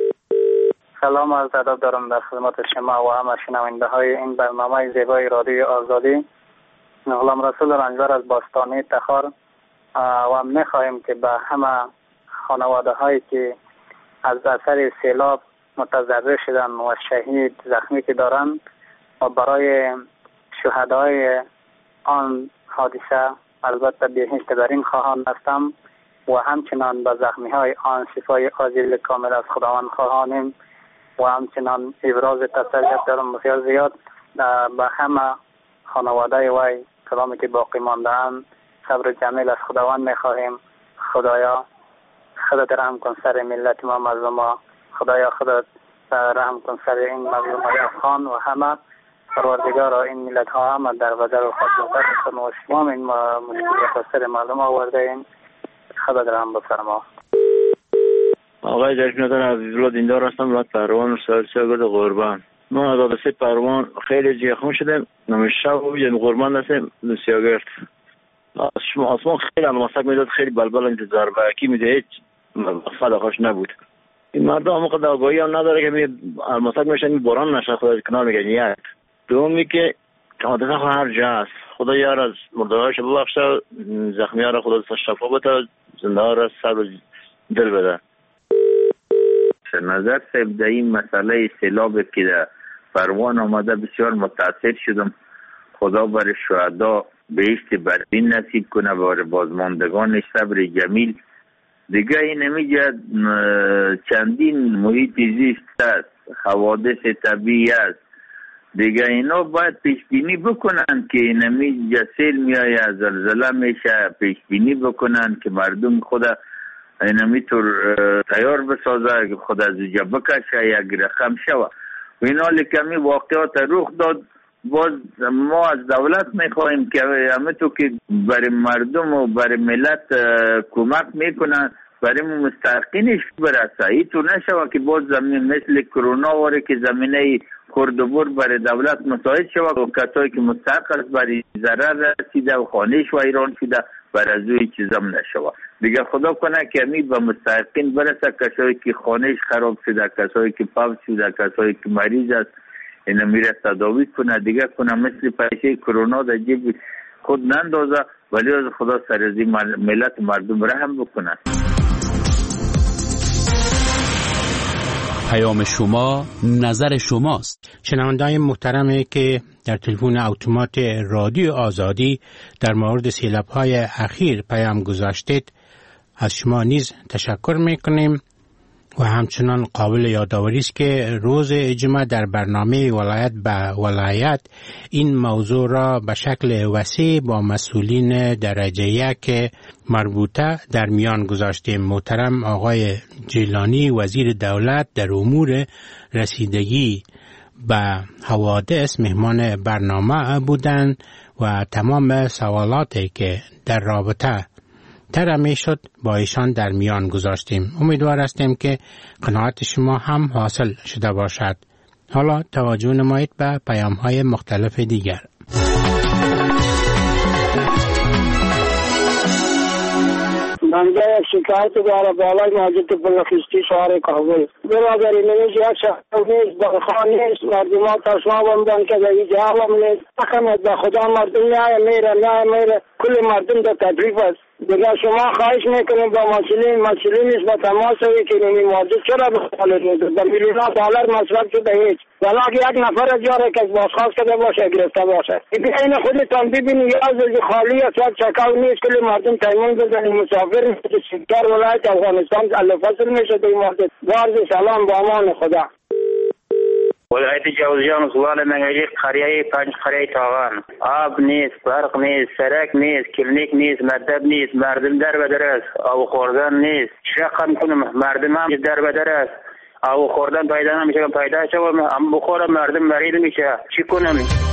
سلام عرض ادب دارم در خدمت شما و همه شنونده های این برنامه زیبای رادیو آزادی. غلام رسول رنجبر از باستانی تخار و می‌خواهیم که به همه خانواده هایی که از اثر سیلاب متضرر شدن و شهید زخمی که دارن و برای شهدای آن حادثه البته بهشت برین خواهان هستم و همچنان به زخمی های آن شفای عاجل کامل از خداوند خواهانیم و همچنان ابراز تسلیت دارم بسیار زیاد به همه خانواده وی کلامی که باقی مانده‌اند صبر جمیل از خداوند می‌خواهیم. خدایا خودت رحم کن سر ملت ما مظلوما، خدایا خودت رحم کن سر این مظلومای افغان و همه پروردگارا این ملت ها همه در بدر و خدمت کن و شما این مشکلیت سر مردم آورده این خودت رحم بفرما. آقای جشن‌دار عزیزالله دیندار هستم، ولایت پروان شاگرد قربان. ما از حادثه پروان خیلی زخمی شدیم، شب و قربان هستیم سیاگرد. شما آسمان خیلی الماسک میداد، خیلی بلبل انتظار باکی میده، هیچ مقصد خوش نبود. این مردم هم قد آگاهی هم نداره که می الماسک میشن باران نشه، خدا کنار میگن. یک دومی که حادثه هر جا است، خدا یار از مردهایش ببخشه، زخمی ها را خدا شفا بده، زنده ها را صبر و دل بده. نظر صاحب در این مسئله سیلاب که در پروان آمده بسیار متاثر شدم. خدا بر شهدا بهشت برین نصیب کنه، بر بازماندگانش صبر جمیل. دیگه این نمیگه چندین محیط زیست است، حوادث طبیعی است. دیگه اینا باید پیشبینی بکنن که نمیگه سیل میایه، زلزله میشه، پیشبینی بکنن که مردم خدا اینمیتور تیار بسازه که خود از اوجا بکشه یک رقم شوه. و این حال کمی واقعات رخ داد. باز ما از دولت میخواهیم که همه تو که برای مردم و برای ملت کمک میکنن برای مستحقینش برسه. ای تو نشوه که باز زمین مثل کرونا واره که زمینه خورد و بر برای دولت مساعد شوه و کسایی که مستحق است برای ضرر رسیده و خانهش ویران شده بر از اوی چیزم نشوه. دیگه خدا کنه که امی به مستحقین برسه، کسایی که خانهش خراب شده، کسایی که فوت شده، کسایی که مریض است، اینا میره تداوی کنه. دیگه کنه مثل پیشه کرونا در جیب خود نندازه، ولی از خدا سرزی ملت مردم رحم بکنه. پیام شما، نظر شماست. شنونده‌های محترمی که در تلفن اتومات رادیو آزادی در مورد سیلاب‌های اخیر پیام گذاشتید، از شما نیز تشکر می‌کنیم و همچنان قابل یادآوری است که روز جمعه در برنامه ولایت به ولایت این موضوع را به شکل وسیع با مسئولین درجه یک مربوطه در میان گذاشتیم. محترم آقای جیلانی وزیر دولت در امور رسیدگی به حوادث مهمان برنامه بودند و تمام سوالاتی که در رابطه ترمی شد با ایشان در میان گذاشتیم. امیدوار هستیم که قناعت شما هم حاصل شده باشد. حالا توجه نمایید به پیام‌های مختلف دیگر. بنده یک شکایت داره بالای ماجد بلخیستی شهر کابل. برادری نمیشه یک شهر نیست، بخواه نیست، مردمان تشما بمدن که در اینجا هم نیست. اخمت به خدا مردم نه میره کل مردم در تدریف است. دیگه شما خواهش میکنیم با مسئولین نسبت تماس شوید که این موضوع چرا بخالید در میلیون دلار مصرف شده هیچ ولی اگه یک نفر از جاره که بازخواست کرده باشه گرفته باشه این خودتان ببینید یا خالی است یک چکاو نیست کلی مردم تیمون بزنید مسافر میشه سکتر ولایت افغانستان الفصل میشه در این مورد بارز سلام با امان خدا. ولایت جوزجان زوال منگلی قریه 5 قریه تاغان آب نیست برق نیست سرک نیست کلینیک نیست مدد نیست مردم در بدر است آب خوردن نیست چقدر کنم مردم هم در بدر است آب خوردن پیدا نمیشه پیدا شد اما بخورم مردم مریض میشه چی کنم.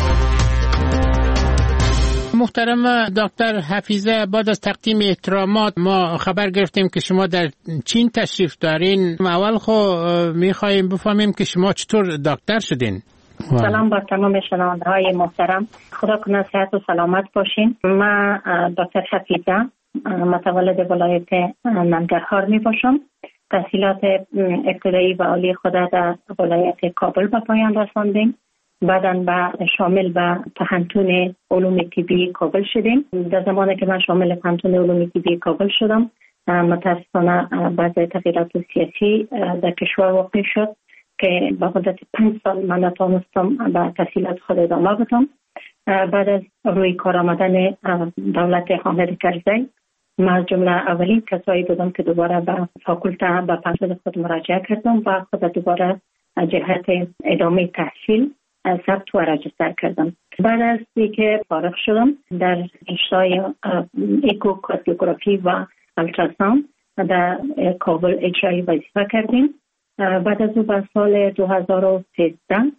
محترم دکتر حفیظه بعد از تقدیم احترامات ما خبر گرفتیم که شما در چین تشریف دارین. اول میخواییم بفهمیم که شما چطور دکتر شدین. سلام بر تمام شنونده های محترم، خدا کنه صحت و سلامت باشین. من دکتر حفیظه متولد ولایت ننگرهار می باشم. تحصیلات ابتدایی و عالی خود در ولایت کابل به پایان رساندیم. بعداً به شامل به پهنتون علوم طبی کابل شدیم. در زمانی که من شامل پهنتون علوم طبی کابل شدم متاسفانه بعض تغییرات سیاسی در کشور واقع شد که به مدت 5 سال من نتوانستم به تحصیلات خود ادامه بدم. بعد از روی کار آمدن دولت حامد کرزی من از جمله اولین کسایی بودم که دوباره به فاکولته به پهنتون خود مراجعه کردم و خود دوباره جهت ادامه تحصیل ثبت و رجستر کردم. بعد از اینکه فارغ شدم در رشته اکوکاردیوگرافی و التراساوند در کابل اجرایی وظیفه کردیم. بعد از او به سال 2013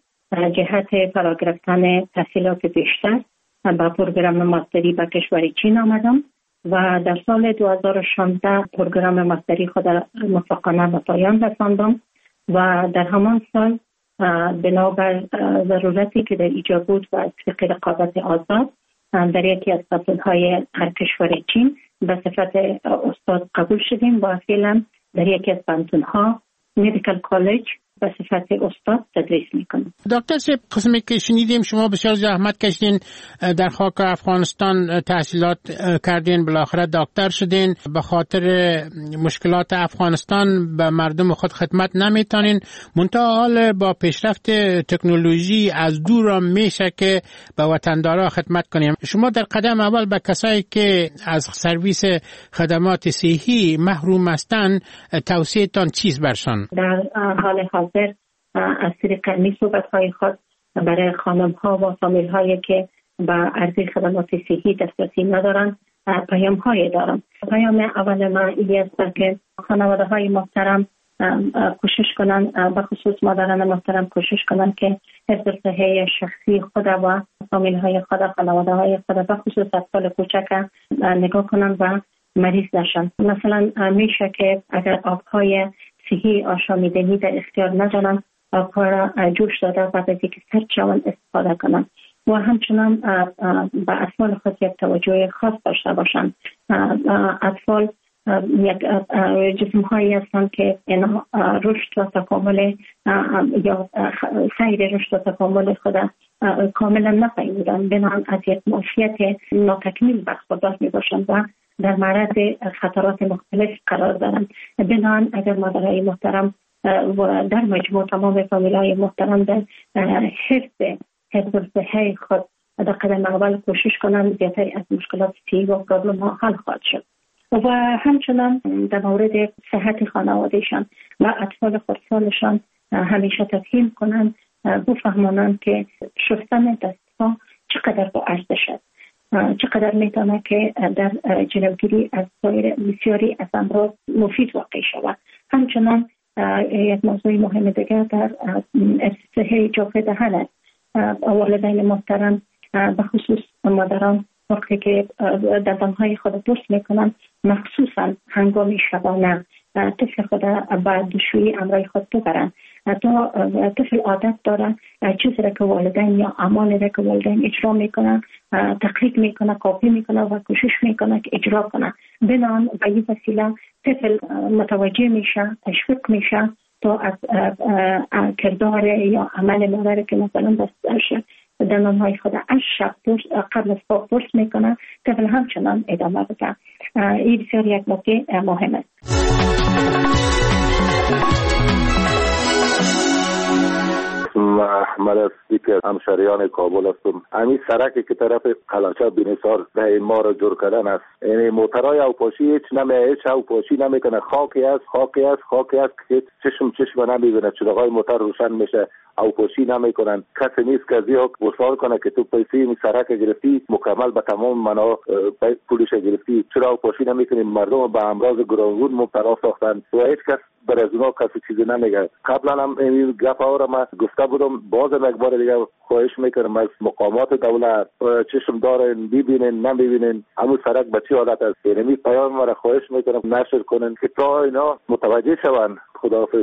جهت فرا گرفتن تحصیلات بیشتر با پروگرام ماستری به کشور چین آمدم و در سال 2016 پروگرام ماستری خود موفقانه به پایان رساندم و در همان سال بنابر ضرورتی که در ایجاد بود و طبق رقابت آزاد در یکی از پانتون‌های کشور چین به صفت استاد قبول شدیم و فعلا در یکی از پانتون‌ها مدیکال کالج به صفت استاد تدریس میکنم. دکتر صاحب قسمی که شنیدیم شما بسیار زحمت کشیدین در خاک افغانستان تحصیلات کردین بالاخره دکتر شدین. به خاطر مشکلات افغانستان به مردم خود خدمت نمیتونین منتها حال با پیشرفت تکنولوژی از دور میشه که به وطندارا خدمت کنیم. شما در قدم اول به کسایی که از سرویس خدمات صحی محروم هستند توصیه تان چیز برشان؟ در حال حاضر از طریق صحبت‌های خود برای خانم‌ها و فامیل‌هایی که به عرضه خدمات صحی دسترسی ندارند پیام‌های دارم. پیام اول من این است که خانواده‌های محترم کوشش کنند، به خصوص مادران محترم کوشش کنند که حفظ صحی شخصی خود و فامیل‌های خود، خانواده‌های خود به خصوص اطفال کوچک نگاه کنند و مریض نشن. مثلا میشه که اگر آب‌های صحی آشامیدنی در اختیار ندارن آبها را جوش داده و بعد از اینکه سرد شوند استفاده کنند و همچنان به اطفال خود یک توجه خاص داشته باشند. اطفال یک جسم هایی هستند که اینا رشد و تکامل یا سیر رشد و تکامل خود کاملا نپیمودند، بنابراین از یک معافیت ناتکمیل برخوردار می باشند و در معرض خطرات مختلف قرار دارند. بنابراین اگر مادرای محترم و در مجموع تمام فامیلای محترم در حفظ صحی خود در قدم اول کوشش کنند زیادتر از مشکلات صحی و پرابلم ها حل خواهد شد. و همچنان در مورد صحت خانوادهشان و اطفال خردسالشان همیشه تفهیم کنند، بفهمانند که شستن دستها چقدر با ارزش است، چقدر میتونه که در جلوگیری از بسیاری از امراض مفید واقع شود. همچنان یک موضوع مهم دیگر در صحه جوف دهن است. والدین محترم به خصوص مادران وقتی که دندانهای خود درست میکنن مخصوصا هنگام شبانه طفل خود به دوشویی امرای خود ببرن تا طفل عادت داره چیزی را که والدین یا اعمالی را که والدین اجرا میکنن تقلید میکنه، کاپی میکنه و کوشش میکنه که اجرا کنه. بنابراین به این وسیله طفل متوجه میشه، تشویق میشه تا از کردار یا عمل مادر که مثلا دست دندانهای خود از شب قبل از خواب قرص میکنه طفل همچنان ادامه بده. این بسیار یک نکته مهم است. احمد است که همشریان کابل هستم. همین سرکی که طرف قلعه بینسار ده ما را جور کردن است. یعنی موترهای اوپاشی هیچ اوپاشی نمیکنه. خاکی است که چشم نمیبینه. چراغای موتر روشن میشه، اوپاشی نمیکنن. کسی نیست که زیاد وصال کنه که تو پیسه می سرک گرفتی مکمل به تمام منا پولش گرفتی. چرا اوپاشی نمیکنیم؟ مردم به امراض گوناگون مبتلا ساختن و هیچ کس بر از اونا کسی چیزی نمیگه. قبلا هم این گپ ها را من گفته بودم، بازم یک بار دیگه خواهش میکنم از مقامات دولت چشم دارن، ببینن نمیبینن همون سرک به چه حالت است. یعنی پیام مرا خواهش میکنم نشر کنن که تا اینا متوجه شون. خداحافظ.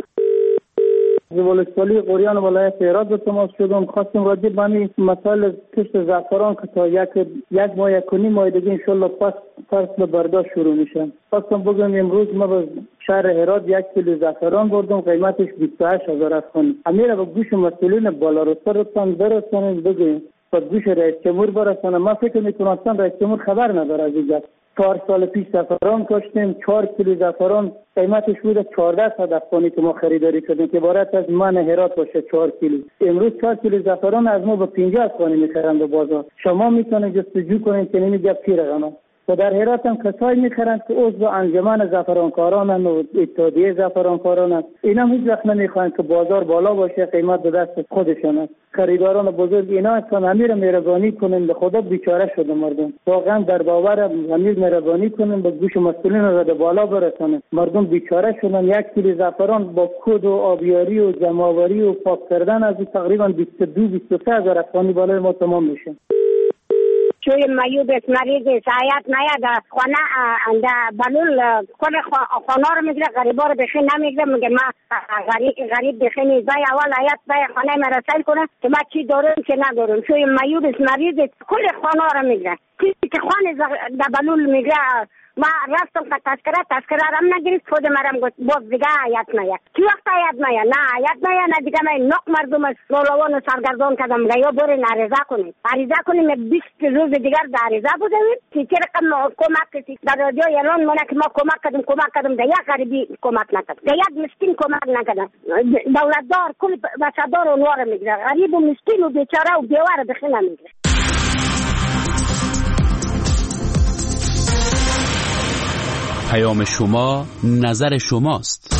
ولسوالی قریان ولایت هرات به تماس شدم. خواستم راجع به این مسائل کشت زعفران که تا یک ماه دیگه انشالله پس به برداشت شروع میشه. خواستم بگم امروز ما به شهر هرات 1 کیلو زعفران بردم، قیمتش 28000 افغان. امیر به گوش مسئولین بالا رتبه برسونید بگیم، به گوش رئیس جمهور برسونه. من فکر میکنم اصلا رئیس جمهور خبر نداره از این. 4 سال پیش زعفران کاشتیم، 4 کیلو زعفران قیمتش بود 1400 افغانی که ما خریداری کردیم که عبارت از من هرات باشه 4 کیلو. امروز 4 کیلو زعفران از ما به 50 افغانی میخرند به بازار. شما میتونید جستجو کنید که این گپ چی رقمه. و در هرات هم کسایی میخرند که عضو انجمن زعفرانکاران و اتحادیه زعفرانکاران. اینا هیچ وقت نمیخواهند که بازار بالا باشه، قیمت به دست خودشون است. خریداران بزرگ اینا اصلا امیر مهربانی کنن، به خدا بیچاره شده مردم. واقعا در باور امیر مهربانی کنن، به گوش مسئولین رو به بالا برسونن. مردم بیچاره شدن. 1 کیلو زعفران با کود و آبیاری و جمع‌آوری و پاک کردن از تقریبا 22-23 هزار افغانی بالای ما تمام میشه. شوی مایو بس مریض سایت نیاد خانه اند بلول کل خانه رو میگیره، غریبا رو بخی نمیگیره. میگه ما غریب بخی نیزای اول آیت بای خانه مرا سیل کنه که ما چی دارم چی ندارم. شوی مایو بس مریض کل خانه رو میگیره که خانه بلول میگیره. ما رفتم که تذکره رم نگیرید. خود مرم گفت باز دیگه آیت نیاد. کی وقت آیت نیاد؟ نه آیت نیاد. نه دیگه من نق مردم لولوان سرگردان کردم. یا برین عریضه کنیم 20 روز دیگر در عریضه بودیم که چه رقم کمک کسی در رادیو اعلان مونه که ما کمک کردیم در یک غریبی کمک نکرد، در یک مسکین کمک نکرد. دولتدار کل بچه‌دار اونوار میگیره، غریب و مسکین و بیچاره و بیوار بخی نمیگیره. پیام شما نظر شماست.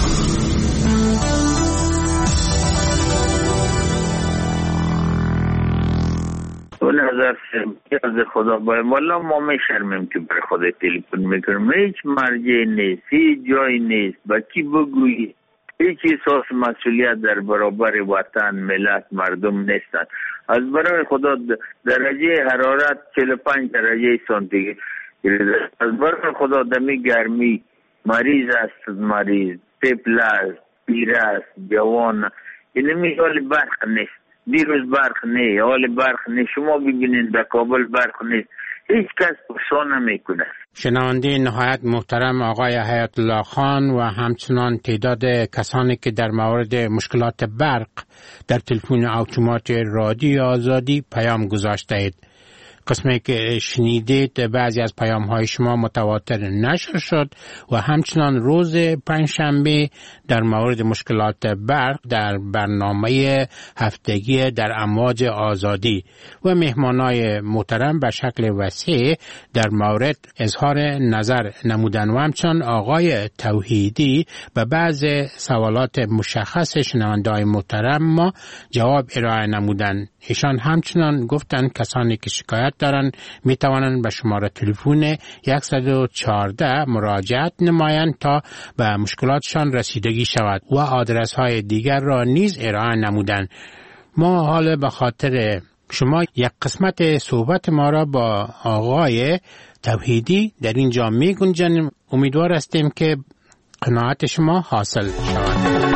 و نظر از خدا باید والا ما میشرمیم که برای خدا تلفن میکنیم. هیچ مرجع نیست، هیچ جای نیست با کی بگویی. هیچ احساس مسئولیت در برابر وطن، ملت، مردم نیستن. از برای خدا درجه حرارت 45 درجه سانتیگراد. از برای خدا دمی گرمی مریض است، مریض طفل است، پیر است، جوان. اینمی حال برق نیست. دیروز برق نیست، حال برق نیست. شما ببینید در کابل برق نیست. هیچ کس پرسان نمیکنه. شنونده نهایت محترم آقای حیات الله خان و همچنان تعداد کسانی که در مورد مشکلات برق در تلفن اتومات رادیو آزادی پیام گذاشته اید. قسمی که شنیدید بعضی از پیام های شما متواتر نشر شد و همچنان روز پنجشنبه در مورد مشکلات برق در برنامه هفتگی در امواج آزادی و مهمانای محترم به شکل وسیع در مورد اظهار نظر نمودن و همچنان آقای توحیدی به بعض سوالات مشخص شنونده‌های محترم ما جواب ارائه نمودن. ایشان همچنان گفتن کسانی که شکایت دارن می توانند به شماره تلفن 114 مراجعت نمایند تا به مشکلاتشان رسیدگی شود و آدرس های دیگر را نیز ارائه نمودن. ما حالا به خاطر شما یک قسمت صحبت ما را با آقای توحیدی در اینجا می گنجانیم. امیدوار هستیم که قناعت شما حاصل شود.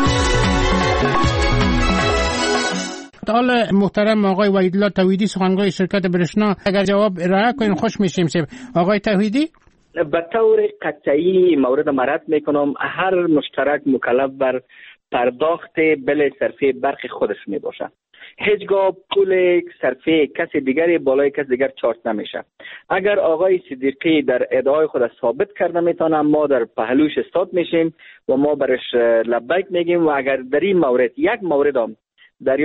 حالا محترم آقای وحیدالله توحیدی سخنگوی شرکت برشنا اگر جواب ارائه کنین خوش میشیم. آقای توحیدی به طور قطعی مورد مرد میکنم هر مشترک مکلف بر پرداخت بل صرفه برق خودش می باشه. هیچگاه پول صرفه کسی دیگری بالای کسی دیگر چارت نمیشه. اگر آقای صدیقی در ادعای خود ثابت کرده میتونه، ما در پهلوش استاد میشیم و ما برش لبیک میگیم. و اگر در این مورد یک مورد هم در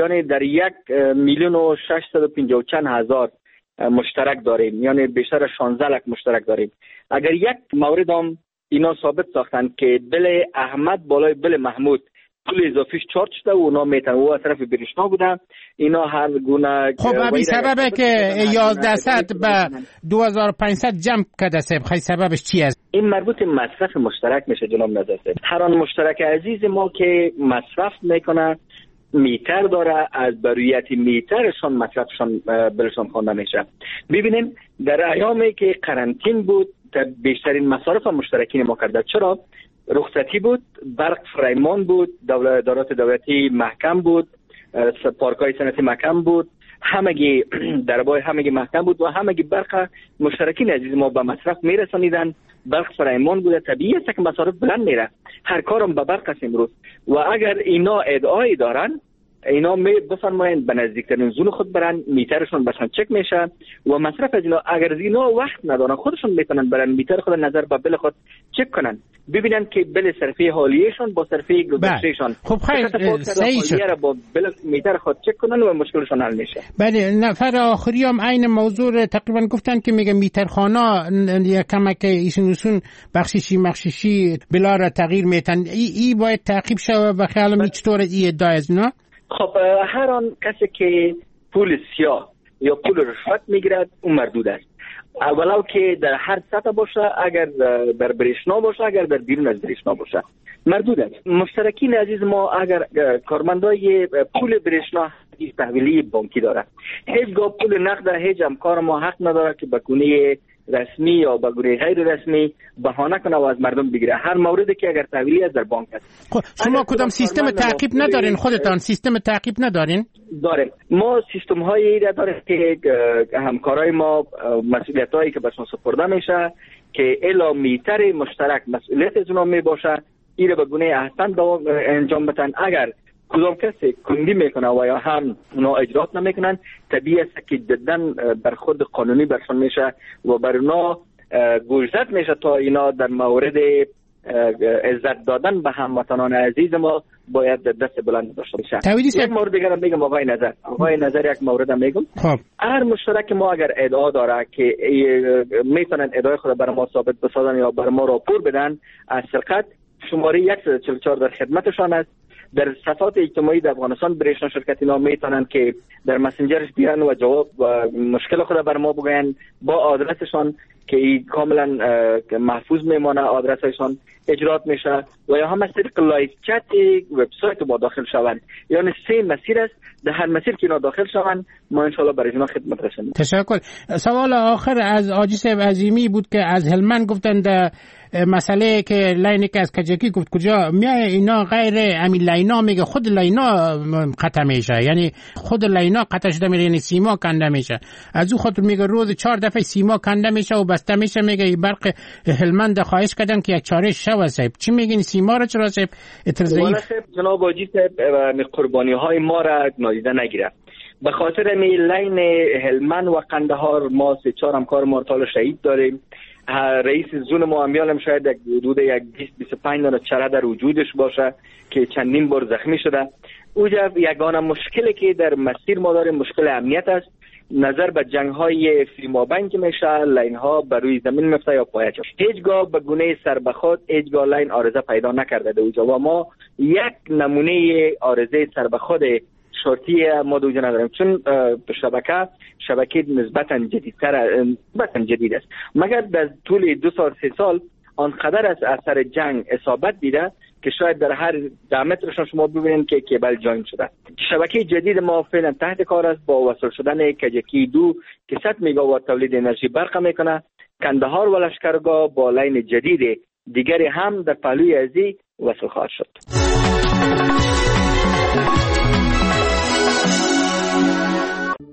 1,650,000 مشترک داریم، یعنی بیشتر 16 لک مشترک داریم، اگر یک مورد هم اینا ثابت ساختن که بل احمد بالای بل محمود پول اضافیش چارت شده و اونا میتن و از طرف برشنا بودن، اینا هر گونه خب همین سببه که 1100 به 2500 جمع کرده سب. خیلی سببش چی است؟ این مربوط مصرف مشترک میشه جناب نظر سب. هر آن مشترک عزیز ما که مصرف میکنه میتر داره، از برویت میترشان مصرفشان بلشان خوانده میشه. ببینیم در ایامی که قرنطین بود بیشترین مصارف مشترکین ما کرده. چرا؟ رخصتی بود، برق فریمان بود، دارات دولتی محکم بود، پارکای صنعتی محکم بود، همگی دربای همگی محکم بود و همگی برق مشترکین عزیز ما به مصرف میرسانیدن. برق فریمان بوده، طبیعی است که مصارف بلند میره، هر کارم به برق است امروز. و اگر اینا ادعای دارن، اینا می بفرمایند به نزدیکترین زون خود برن، میترشون باشن چک میشه و مصرف از اینا اگر اینا وقت ندارن خودشون میتونن برن میتر خود نظر به بل خود چک کنن، ببینن که بل صرفه حالیهشون با صرفه گذشتهشون خب خیلی صحیح شد، با بل میتر خود چک کنن و مشکلشون حل میشه. بله، نفر آخری هم عین موضوع تقریبا گفتن که میگه میترخانا یکم که ایشون بخششی بلا را تغییر میتن. ای باید تعقیب شود و خیالم چطور ای ادعا از اینا؟ خب هر آن کسی که پول سیاه یا پول رشوت میگیرد اون مردود است، ولو که در هر سطح باشه، اگر در برشنا باشه، اگر در بیرون از برشنا باشه، مردود است. مشترکین عزیز ما اگر کارمندای پول برشنا تحویلی بانکی داره، هیچگاه پول نقد هیچ همکار ما حق نداره که به گونه رسمی یا به گونه غیر رسمی بهانه کنه و از مردم بگیره. هر موردی که اگر تحویلی از در بانک است. خب شما کدام سیستم تعقیب ندارین؟ خودتان سیستم تعقیب ندارین؟ داریم. ما سیستم هایی داریم که همکارای ما مسئولیت هایی که بهشون سپرده میشه که الا میتر مشترک مسئولیت از اونا می باشه، این به گونه احسن انجام بدن. اگر کدام کسی کندی میکنه و یا هم اونا اجرات نمیکنن، طبیعی است که جدن بر خود قانونی برشان میشه و بر اونا گوشزد میشه تا اینا در مورد عزت دادن به هموطنان عزیز ما باید دست بلند داشته باشه. یک مورد دیگر میگم آقای نظر یک مورد میگم. هر مشترک ما اگر ادعا داره که میتونن ادعای خود بر ما ثابت بسازن یا بر ما راپور بدن از سرقت، شماره 144 در خدمتشان است. در صفحات اجتماعی در افغانستان برشنا شرکت اینا میتونن که در مسنجرش بیان و جواب و مشکل خود بر ما بگوین با آدرسشان که کاملا محفوظ میمانه، آدرسشان اجرات میشه و یا هم از طریق لایو چت وبسایت ما داخل شوند. یعنی 3 مسیر است، در هر مسیر که اینا داخل شوند ما ان شاء الله برای اینا خدمت رسانیم. تشکر. سوال آخر از آجی صاحب عظیمی بود که از هلمند گفتند مسئله که لاینی که از کجکی گفت کجا میای اینا غیر امی لاینا، میگه خود لاینا قطع میشه، یعنی خود لاینا قطع شده میره، یعنی سیما کنده میشه. از او خود میگه روز 4 دفعه سیما کنده میشه و بسته میشه. میگه برق هلمند خواهش کردن که یک چاره شو صاحب. چی میگین سیما را چرا صاحب ضعیف؟ جناب آجی صاحب قربانی های ما را نادیده نگیره. به خاطر می لاین هلمند و قندهار ما 3-4 همکار مرتال شهید داریم. رئیس زون ما هم شاید حدود 20-25 دانه چره در وجودش باشه که چندین بار زخمی شده. اوجا یگانه مشکلی که در مسیر ما داریم مشکل امنیت است. نظر به جنگ های فیلمابین که میشه، لاین ها بر روی زمین میفته یا پایه چه، هیچگاه به گونه سر به خود هیچگاه لاین آرزه پیدا نکرده در اوجا و ما یک نمونه آرزه سر به خود شرطی ما دوجه نداریم، چون شبکه نسبتا جدید است. مگر در طول 2-3 سال آنقدر از اثر جنگ اصابت دیده که شاید در هر 10 مترشون شما ببینید که کیبل جاین شده. شبکه جدید ما فعلا تحت کار است با وصل شدن کجکی 2 که 100 مگاوات تولید انرژی برق میکنه. کندهار و لشکرگاه با لاین جدید دیگری هم در پهلوی ازی وصل خواهد شد.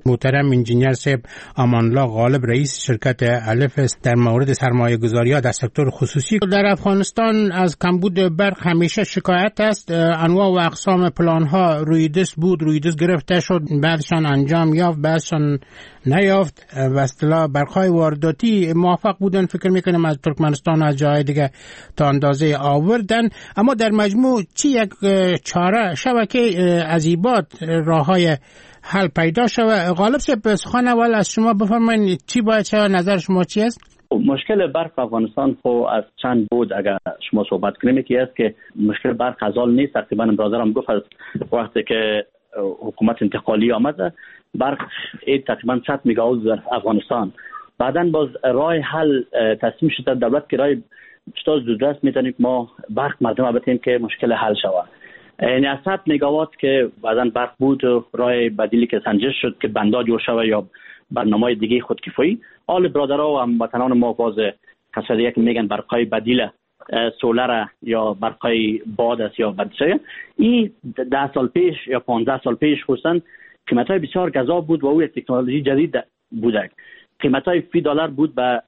محترم انجینیر صاحب امانالله غالب رئیس شرکت الف است در مورد سرمایه گذاری ها در سکتور خصوصی. در افغانستان از کمبود برق همیشه شکایت است. انواع و اقسام پلان ها روی دست بود، روی دست گرفته شد، بعدشان انجام یافت، بعدشان نیافت. و اصطلاح برق‌های وارداتی موفق بودن، فکر میکنم از ترکمنستان و از جای دیگه تا اندازه آوردن. اما در مجموع چی یک چاره شبکه عزیبات راههای حل پیدا شود؟ غالب صاحب سخن اول از شما بفرمایید، چی باید شود؟ نظر شما چی است؟ مشکل برق افغانستان خو از چند بود اگر شما صحبت کنیم، یکی است که مشکل برق از حال نیست. تقریبا برادرم گفت از وقتی که حکومت انتقالی آمده برق تقریبا 100 مگاوات در افغانستان. بعداً باز راه حل تصمیم شده دولت که راه چطور زودرس میتونیم ما برق مردم بدیم که مشکل حل شود. یعنی از 100 مگاوات که بعداً برق بود، راه بدیلی که سنجش شد که بندها جور شود یا برنامه دیگه خودکفایی. حال برادرها و هموطنان ما باز کسایی که میگن برقای بدیل سولر یا برقای باد است یا بدشه، این 10 سال پیش یا 15 سال پیش خصوصا قیمت‌های بسیار گزاف بود و او یک تکنولوژی جدید بوده. قیمت‌های فی دلار بود به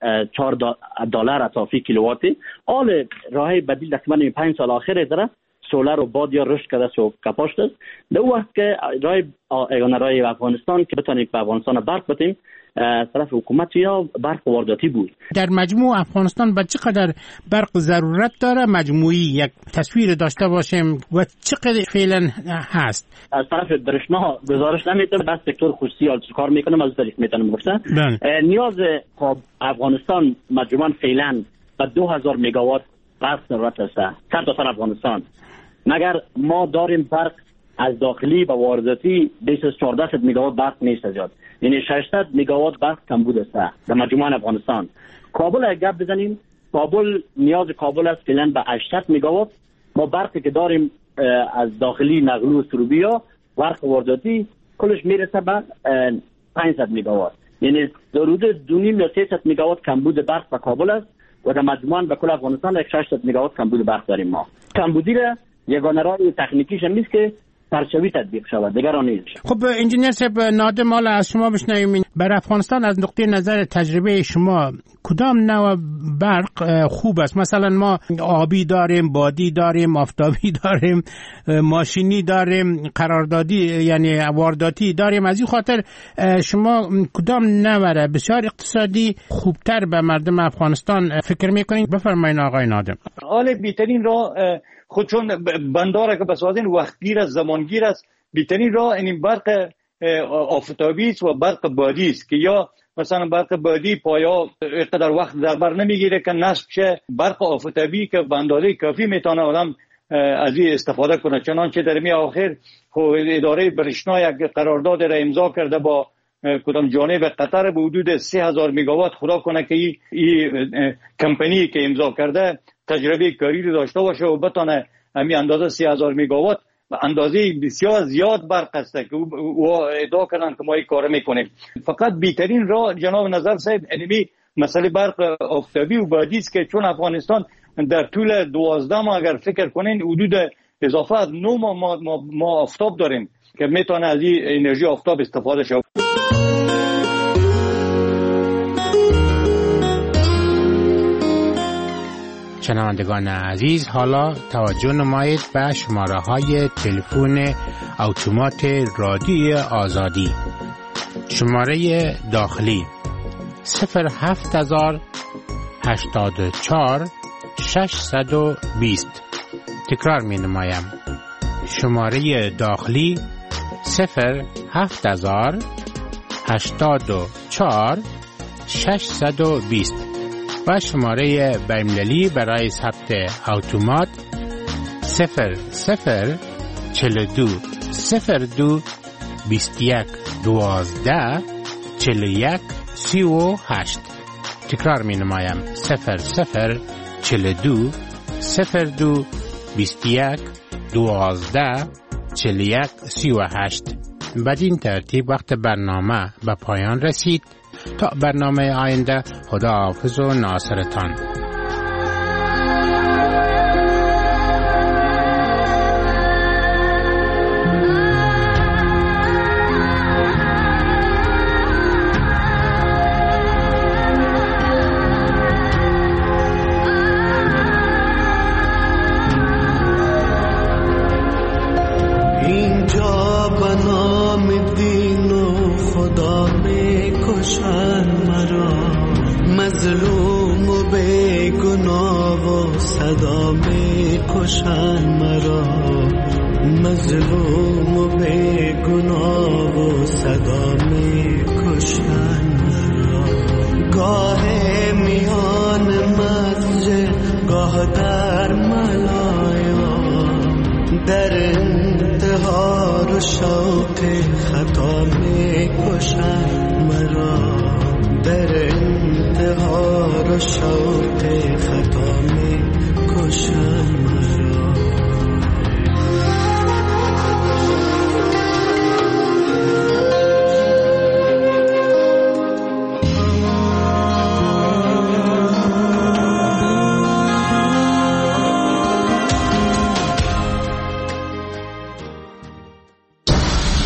$4 تا فی کیلوواتی. حال راه بدیل تقریبا 5 سال آخر داره سولر و باد یا رشد کرده سو کپاشت است. در وقت که راه افغانستان که بتونیم به افغانستان برق بدیم طرف حکومت یا برق وارداتی بود. در مجموع افغانستان به چقدر برق ضرورت داره؟ مجموعی یک تصویر داشته باشیم و چقدر فعلا هست؟ از طرف برشنا گزارش نمیده، بس سکتور خصوصی کار میکنم از طریق میتونم گفتن. نیاز افغانستان مجموعاً فعلا به 2000 مگاوات برق ضرورت است در تا افغانستان. مگر ما داریم برق از داخلی و وارداتی 214 مگاوات برق نیست زیاد، یعنی 600 مگاوات برق کمبود است در مجموعه افغانستان. کابل اگه گپ بزنیم، کابل نیاز کابل است فعلا به 800 مگاوات. ما برقی که داریم از داخلی نقل و سروبیا برق وارداتی کلش میرسه به 500 مگاوات، یعنی در حدود 2.5 تا 300 مگاوات کمبود برق به کابل است و در مجموعه به کل افغانستان 600 مگاوات کمبود برق داریم. ما کمبودی را یگانه راه تکنیکیش هم نیست که پرچوی تطبیق شود، دیگر آن نیست. خب انجینیر صاحب نادم مال از شما بشنویم. بر افغانستان از نقطه نظر تجربه شما کدام نوع برق خوب است؟ مثلا ما آبی داریم، بادی داریم، آفتابی داریم، ماشینی داریم، قراردادی یعنی وارداتی داریم. از این خاطر شما کدام نوع بسیار اقتصادی خوبتر به مردم افغانستان فکر میکنید؟ بفرمایید آقای نادم. حال بهترین راه خود چون بنداره که بسازین وقتگیر است، زمانگیر است، بهترین راه این برق آفتابی است و برق بادی است که یا مثلا برق بادی پایا اینقدر وقت در بر نمیگیره که نصب شه. برق آفتابی که به اندازه کافی میتونه آدم از این استفاده کنه. چنانچه در می آخر اداره برشنا یک قرارداد را امضا کرده با کدام جانب قطر به حدود 3000 مگاوات. خدا کنه که این کمپانی که امضا کرده تجربه کاری رو داشته باشه و بتونه همین اندازه 3000 مگاوات و اندازه بسیار زیاد برق است که او ادعا کردن که ما این کار میکنیم. فقط بهترین راه جناب نظر صاحب انمی مسئله برق آفتابی و بادی است که چون افغانستان در طول 12 ماه اگر فکر کنین حدود اضافه از 9 ما آفتاب داریم که میتونه از این انرژی آفتاب استفاده شود. شنوندگان عزیز، حالا توجه نمایید به شماره‌های تلفن اتومات رادیوی آزادی. شماره داخلی 07084 620. تکرار می نمایم. شماره داخلی 07084 620 و شماره بین‌المللی برای ثبت اتومات 0042 02 21 12 41 38. تکرار می نمایم 0042 02 21 12 41 38. بدین ترتیب وقت برنامه به پایان رسید. تا برنامه آینده، خداحافظ و ناصرتان. کشن مرا، مظلوم و بیگناه و صدا می کشن مرا، مظلوم و بیگناه و صدا می کشن مرا. گاه میان مسجد گاه در ملایا، در انتحار و شوق خطا می کشن مرا، در انتحار و شوق خطا می کشن مرا.